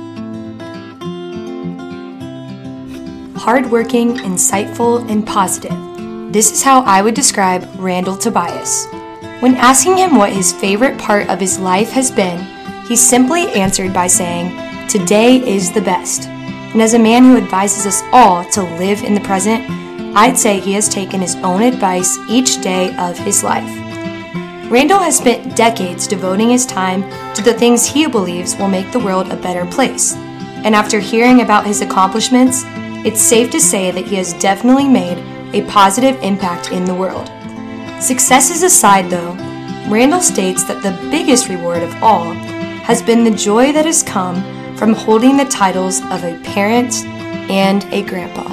Hardworking, insightful, and positive. This is how I would describe Randall Tobias. When asking him what his favorite part of his life has been, he simply answered by saying, "Today is the best." And as a man who advises us all to live in the present, I'd say he has taken his own advice each day of his life. Randall has spent decades devoting his time to the things he believes will make the world a better place. And after hearing about his accomplishments, it's safe to say that he has definitely made a positive impact in the world. Successes aside though, Randall states that the biggest reward of all has been the joy that has come from holding the titles of a parent and a grandpa.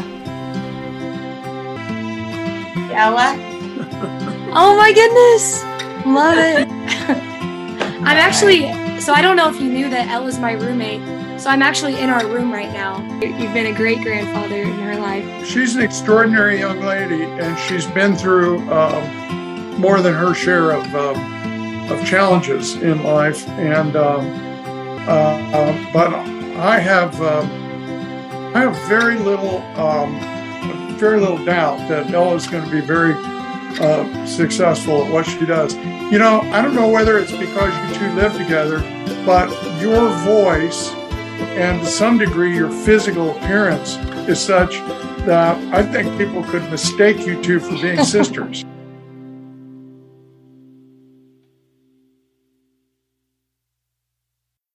Ella? Oh my goodness! Love it! I'm actually, so I don't know if you knew that Ella's my roommate. So I'm actually in our room right now. You've been a great grandfather in her life. She's an extraordinary young lady, and she's been through um, more than her share of um, of challenges in life. And um, uh, uh, but I have um, I have very little um, very little doubt that Ella's going to be very uh, successful at what she does. You know, I don't know whether it's because you two live together, but your voice and to some degree your physical appearance is such that I think people could mistake you two for being sisters.